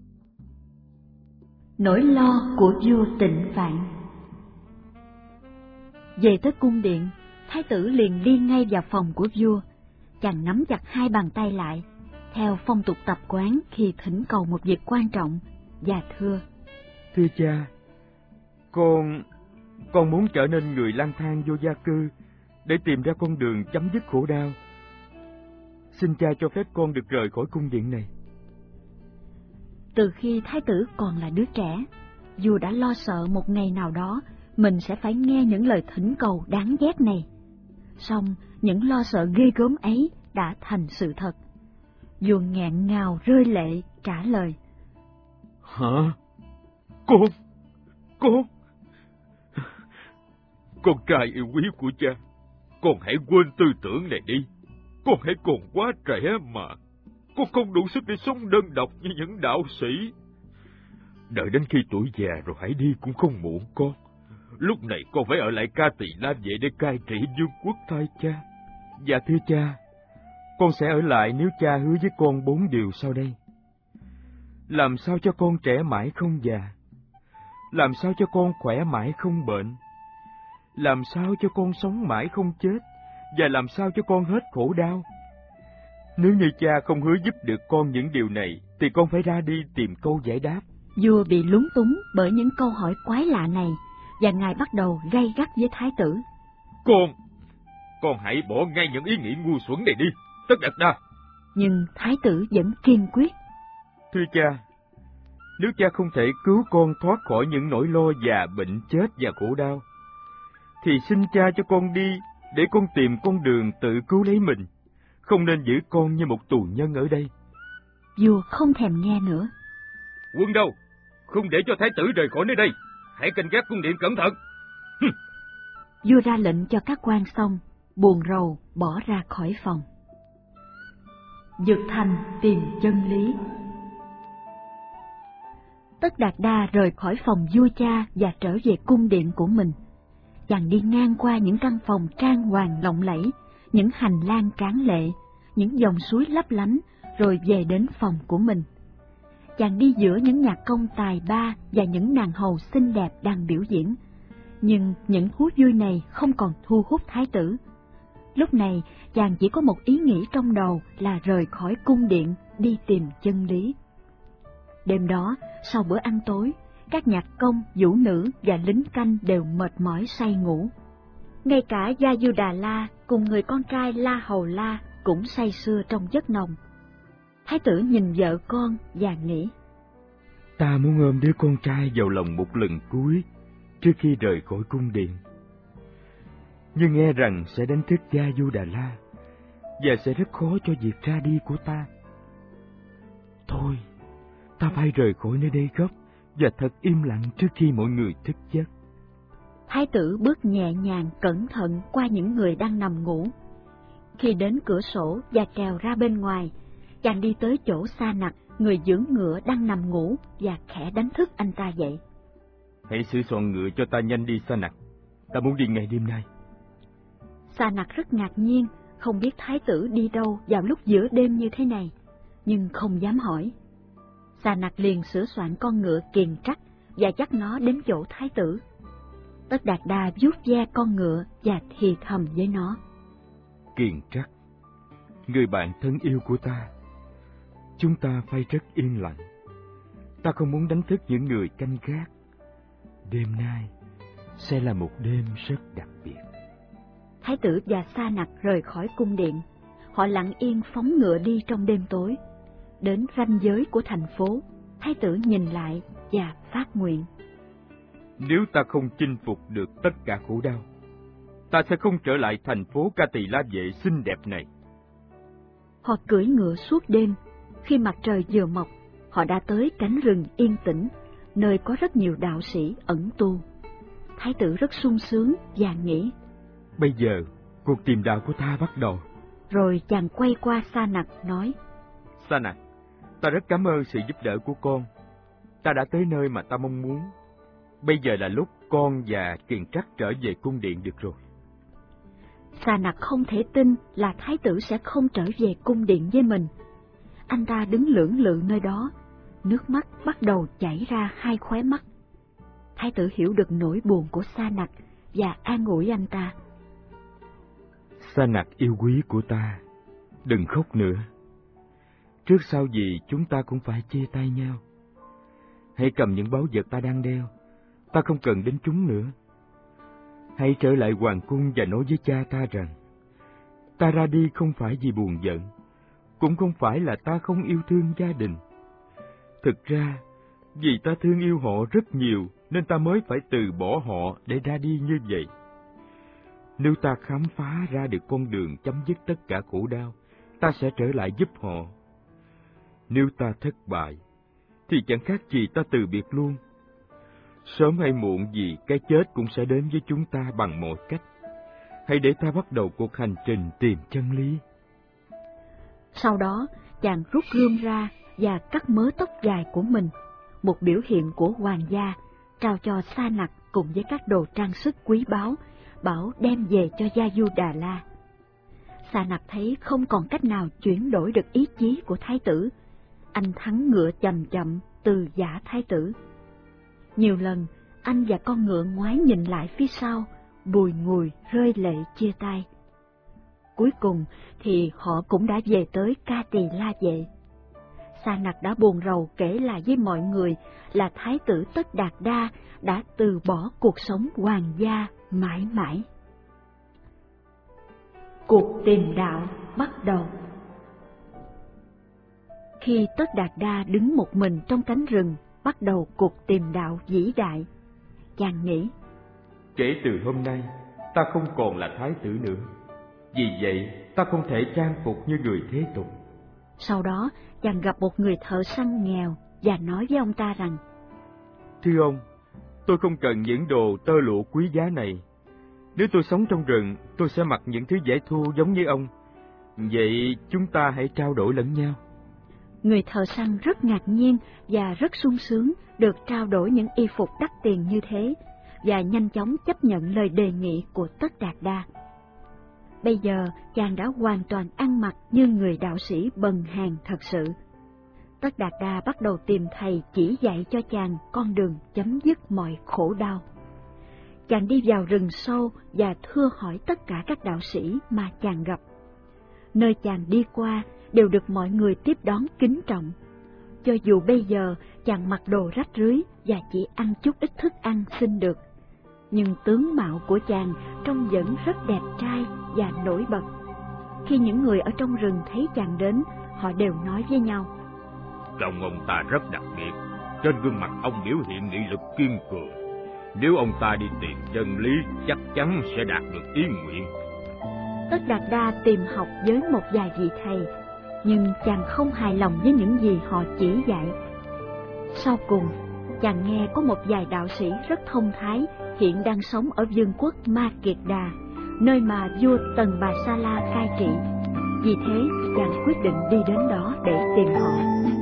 Nỗi lo của vua Tịnh Vạn. Về tới cung điện, thái tử liền đi ngay vào phòng của vua. Chàng nắm chặt hai bàn tay lại, theo phong tục tập quán khi thỉnh cầu một việc quan trọng, và thưa: Thưa cha, con muốn trở nên người lang thang vô gia cư để tìm ra con đường chấm dứt khổ đau. Xin cha cho phép con được rời khỏi cung điện này. Từ khi thái tử còn là đứa trẻ, vua đã lo sợ một ngày nào đó mình sẽ phải nghe những lời thỉnh cầu đáng ghét này. Song những lo sợ ghê gớm ấy đã thành sự thật. Vua nghẹn ngào rơi lệ trả lời: Hả? Con trai yêu quý của cha, con hãy quên tư tưởng này đi. Con hãy còn quá trẻ mà. Con không đủ sức để sống đơn độc như những đạo sĩ. Đợi đến khi tuổi già rồi hãy đi cũng không muộn con. lúc này con phải ở lại Ca Tỳ La Vệ để cai trị vương quốc thay cha. Dạ thưa cha, con sẽ ở lại nếu cha hứa với con 4 điều sau đây. Làm sao cho con trẻ mãi không già? Làm sao cho con khỏe mãi không bệnh? Làm sao cho con sống mãi không chết? Và làm sao cho con hết khổ đau? Nếu như cha không hứa giúp được con những điều này, thì con phải ra đi tìm câu giải đáp. Vua bị lúng túng bởi những câu hỏi quái lạ này, và ngài bắt đầu gay gắt với thái tử. Con hãy bỏ ngay những ý nghĩ ngu xuẩn này đi, Tất Đạt Đa. Nhưng thái tử vẫn kiên quyết. Thưa cha, nếu cha không thể cứu con thoát khỏi những nỗi lo già bệnh chết và khổ đau, thì xin cha cho con đi để con tìm con đường tự cứu lấy mình, không nên giữ con như một tù nhân ở đây. Vua không thèm nghe nữa. Quân đâu, không để cho thái tử rời khỏi nơi đây, hãy canh gác cung điện cẩn thận. Vua ra lệnh cho các quan xong, buồn rầu bỏ ra khỏi phòng. Dực Thành tìm chân lý. Tất Đạt Đa rời khỏi phòng vua cha và trở về cung điện của mình. Chàng đi ngang qua những căn phòng trang hoàng lộng lẫy, những hành lang tráng lệ, những dòng suối lấp lánh, rồi về đến phòng của mình. Chàng đi giữa những nhạc công tài ba và những nàng hầu xinh đẹp đang biểu diễn. Nhưng những thú vui này không còn thu hút thái tử. Lúc này, chàng chỉ có một ý nghĩ trong đầu là rời khỏi cung điện, đi tìm chân lý. Đêm đó, sau bữa ăn tối, các nhạc công, vũ nữ và lính canh đều mệt mỏi say ngủ. Ngay cả Gia Du Đà La cùng người con trai La Hầu La cũng say sưa trong giấc nồng. Thái tử nhìn vợ con và nghĩ: Ta muốn ôm đứa con trai vào lòng một lần cuối trước khi rời khỏi cung điện. Nhưng nghe rằng sẽ đánh thức Gia Du Đà La và sẽ rất khó cho việc ra đi của ta. Thôi, ta phải rời khỏi nơi đây gấp và thật im lặng trước khi mọi người thức giấc. Thái tử bước nhẹ nhàng cẩn thận qua những người đang nằm ngủ. Khi đến cửa sổ và trèo ra bên ngoài, chàng đi tới chỗ Sa Nặc, người dưỡng ngựa đang nằm ngủ, và khẽ đánh thức anh ta dậy. Hãy sửa soạn ngựa cho ta nhanh đi, Sa Nặc. Ta muốn đi ngay đêm nay. Sa Nặc rất ngạc nhiên, không biết thái tử đi đâu vào lúc giữa đêm như thế này, nhưng không dám hỏi. Sa Nặc liền sửa soạn con ngựa Kiền Trắc và dắt nó đến chỗ thái tử. Tất Đạt Đa vuốt ve con ngựa và thì thầm với nó: Kiền Trắc, người bạn thân yêu của ta, chúng ta phải rất yên lặng. Ta không muốn đánh thức những người canh gác. Đêm nay sẽ là một đêm rất đặc biệt. Thái tử và Sa Nặc rời khỏi cung điện. Họ lặng yên phóng ngựa đi trong đêm tối. Đến ranh giới của thành phố, thái tử nhìn lại và phát nguyện: Nếu ta không chinh phục được tất cả khổ đau, ta sẽ không trở lại thành phố Ca Tỳ La Vệ xinh đẹp này. Họ cưỡi ngựa suốt đêm. Khi mặt trời vừa mọc, họ đã tới cánh rừng yên tĩnh, nơi có rất nhiều đạo sĩ ẩn tu. Thái tử rất sung sướng và nghĩ: Bây giờ, cuộc tìm đạo của ta bắt đầu. Rồi chàng quay qua Sa Nặc nói: Sa Nặc, ta rất cảm ơn sự giúp đỡ của con. Ta đã tới nơi mà ta mong muốn. Bây giờ là lúc con và Kiền Trắc trở về cung điện được rồi. Sa Nặc không thể tin là thái tử sẽ không trở về cung điện với mình. Anh ta đứng lưỡng lự nơi đó, nước mắt bắt đầu chảy ra hai khóe mắt. Thái tử hiểu được nỗi buồn của Sa Nặc và an ủi anh ta: Sa Nặc yêu quý của ta, đừng khóc nữa. Trước sau gì chúng ta cũng phải chia tay nhau. Hãy cầm những báu vật ta đang đeo, ta không cần đến chúng nữa. Hãy trở lại hoàng cung và nói với cha ta rằng, ta ra đi không phải vì buồn giận, cũng không phải là ta không yêu thương gia đình. Thực ra, vì ta thương yêu họ rất nhiều nên ta mới phải từ bỏ họ để ra đi như vậy. Nếu ta khám phá ra được con đường chấm dứt tất cả khổ đau, ta sẽ trở lại giúp họ. Nếu ta thất bại, thì chẳng khác gì ta từ biệt luôn. Sớm hay muộn gì cái chết cũng sẽ đến với chúng ta bằng mọi cách. Hãy để ta bắt đầu cuộc hành trình tìm chân lý. Sau đó, chàng rút gươm ra và cắt mớ tóc dài của mình, một biểu hiện của hoàng gia, trao cho Sa Nặc cùng với các đồ trang sức quý báu, bảo đem về cho Gia Du Đà La. Sa Nặc thấy không còn cách nào chuyển đổi được ý chí của thái tử, anh thắng ngựa chậm chậm từ giả thái tử. Nhiều lần, anh và con ngựa ngoái nhìn lại phía sau, bùi ngùi rơi lệ chia tay. Cuối cùng thì họ cũng đã về tới Ca Tỳ La Vệ. Sa Nặc đã buồn rầu kể lại với mọi người là thái tử Tất Đạt Đa đã từ bỏ cuộc sống hoàng gia mãi mãi. Cuộc tìm đạo bắt đầu. Khi Tất Đạt Đa đứng một mình trong cánh rừng, bắt đầu cuộc tìm đạo vĩ đại, chàng nghĩ: kể từ hôm nay, ta không còn là thái tử nữa. Vì vậy, ta không thể trang phục như người thế tục. Sau đó, chàng gặp một người thợ săn nghèo và nói với ông ta rằng: thưa ông, tôi không cần những đồ tơ lụa quý giá này. Nếu tôi sống trong rừng, tôi sẽ mặc những thứ dễ thu giống như ông. Vậy chúng ta hãy trao đổi lẫn nhau. Người thợ săn rất ngạc nhiên và rất sung sướng được trao đổi những y phục đắt tiền như thế, và nhanh chóng chấp nhận lời đề nghị của Tất Đạt Đa. Bây giờ chàng đã hoàn toàn ăn mặc như người đạo sĩ bần hàn thật sự. Tất Đạt Đa bắt đầu tìm thầy chỉ dạy cho chàng con đường chấm dứt mọi khổ đau. Chàng đi vào rừng sâu và thưa hỏi tất cả các đạo sĩ mà chàng gặp. Nơi chàng đi qua đều được mọi người tiếp đón kính trọng. Cho dù bây giờ chàng mặc đồ rách rưới và chỉ ăn chút ít thức ăn xin được, nhưng tướng mạo của chàng trông vẫn rất đẹp trai và nổi bật. Khi những người ở trong rừng thấy chàng đến, họ đều nói với nhau: trông ông ta rất đặc biệt, trên gương mặt ông biểu hiện nghị lực kiên cường. Nếu ông ta đi tìm chân lý, chắc chắn sẽ đạt được ý nguyện. Tất Đạt Đa tìm học với một vài vị thầy, nhưng chàng không hài lòng với những gì họ chỉ dạy. Sau cùng, chàng nghe có một vài đạo sĩ rất thông thái hiện đang sống ở vương quốc Ma Kiệt Đà, nơi mà vua Tần Bà Sa La cai trị. Vì thế, chàng quyết định đi đến đó để tìm họ.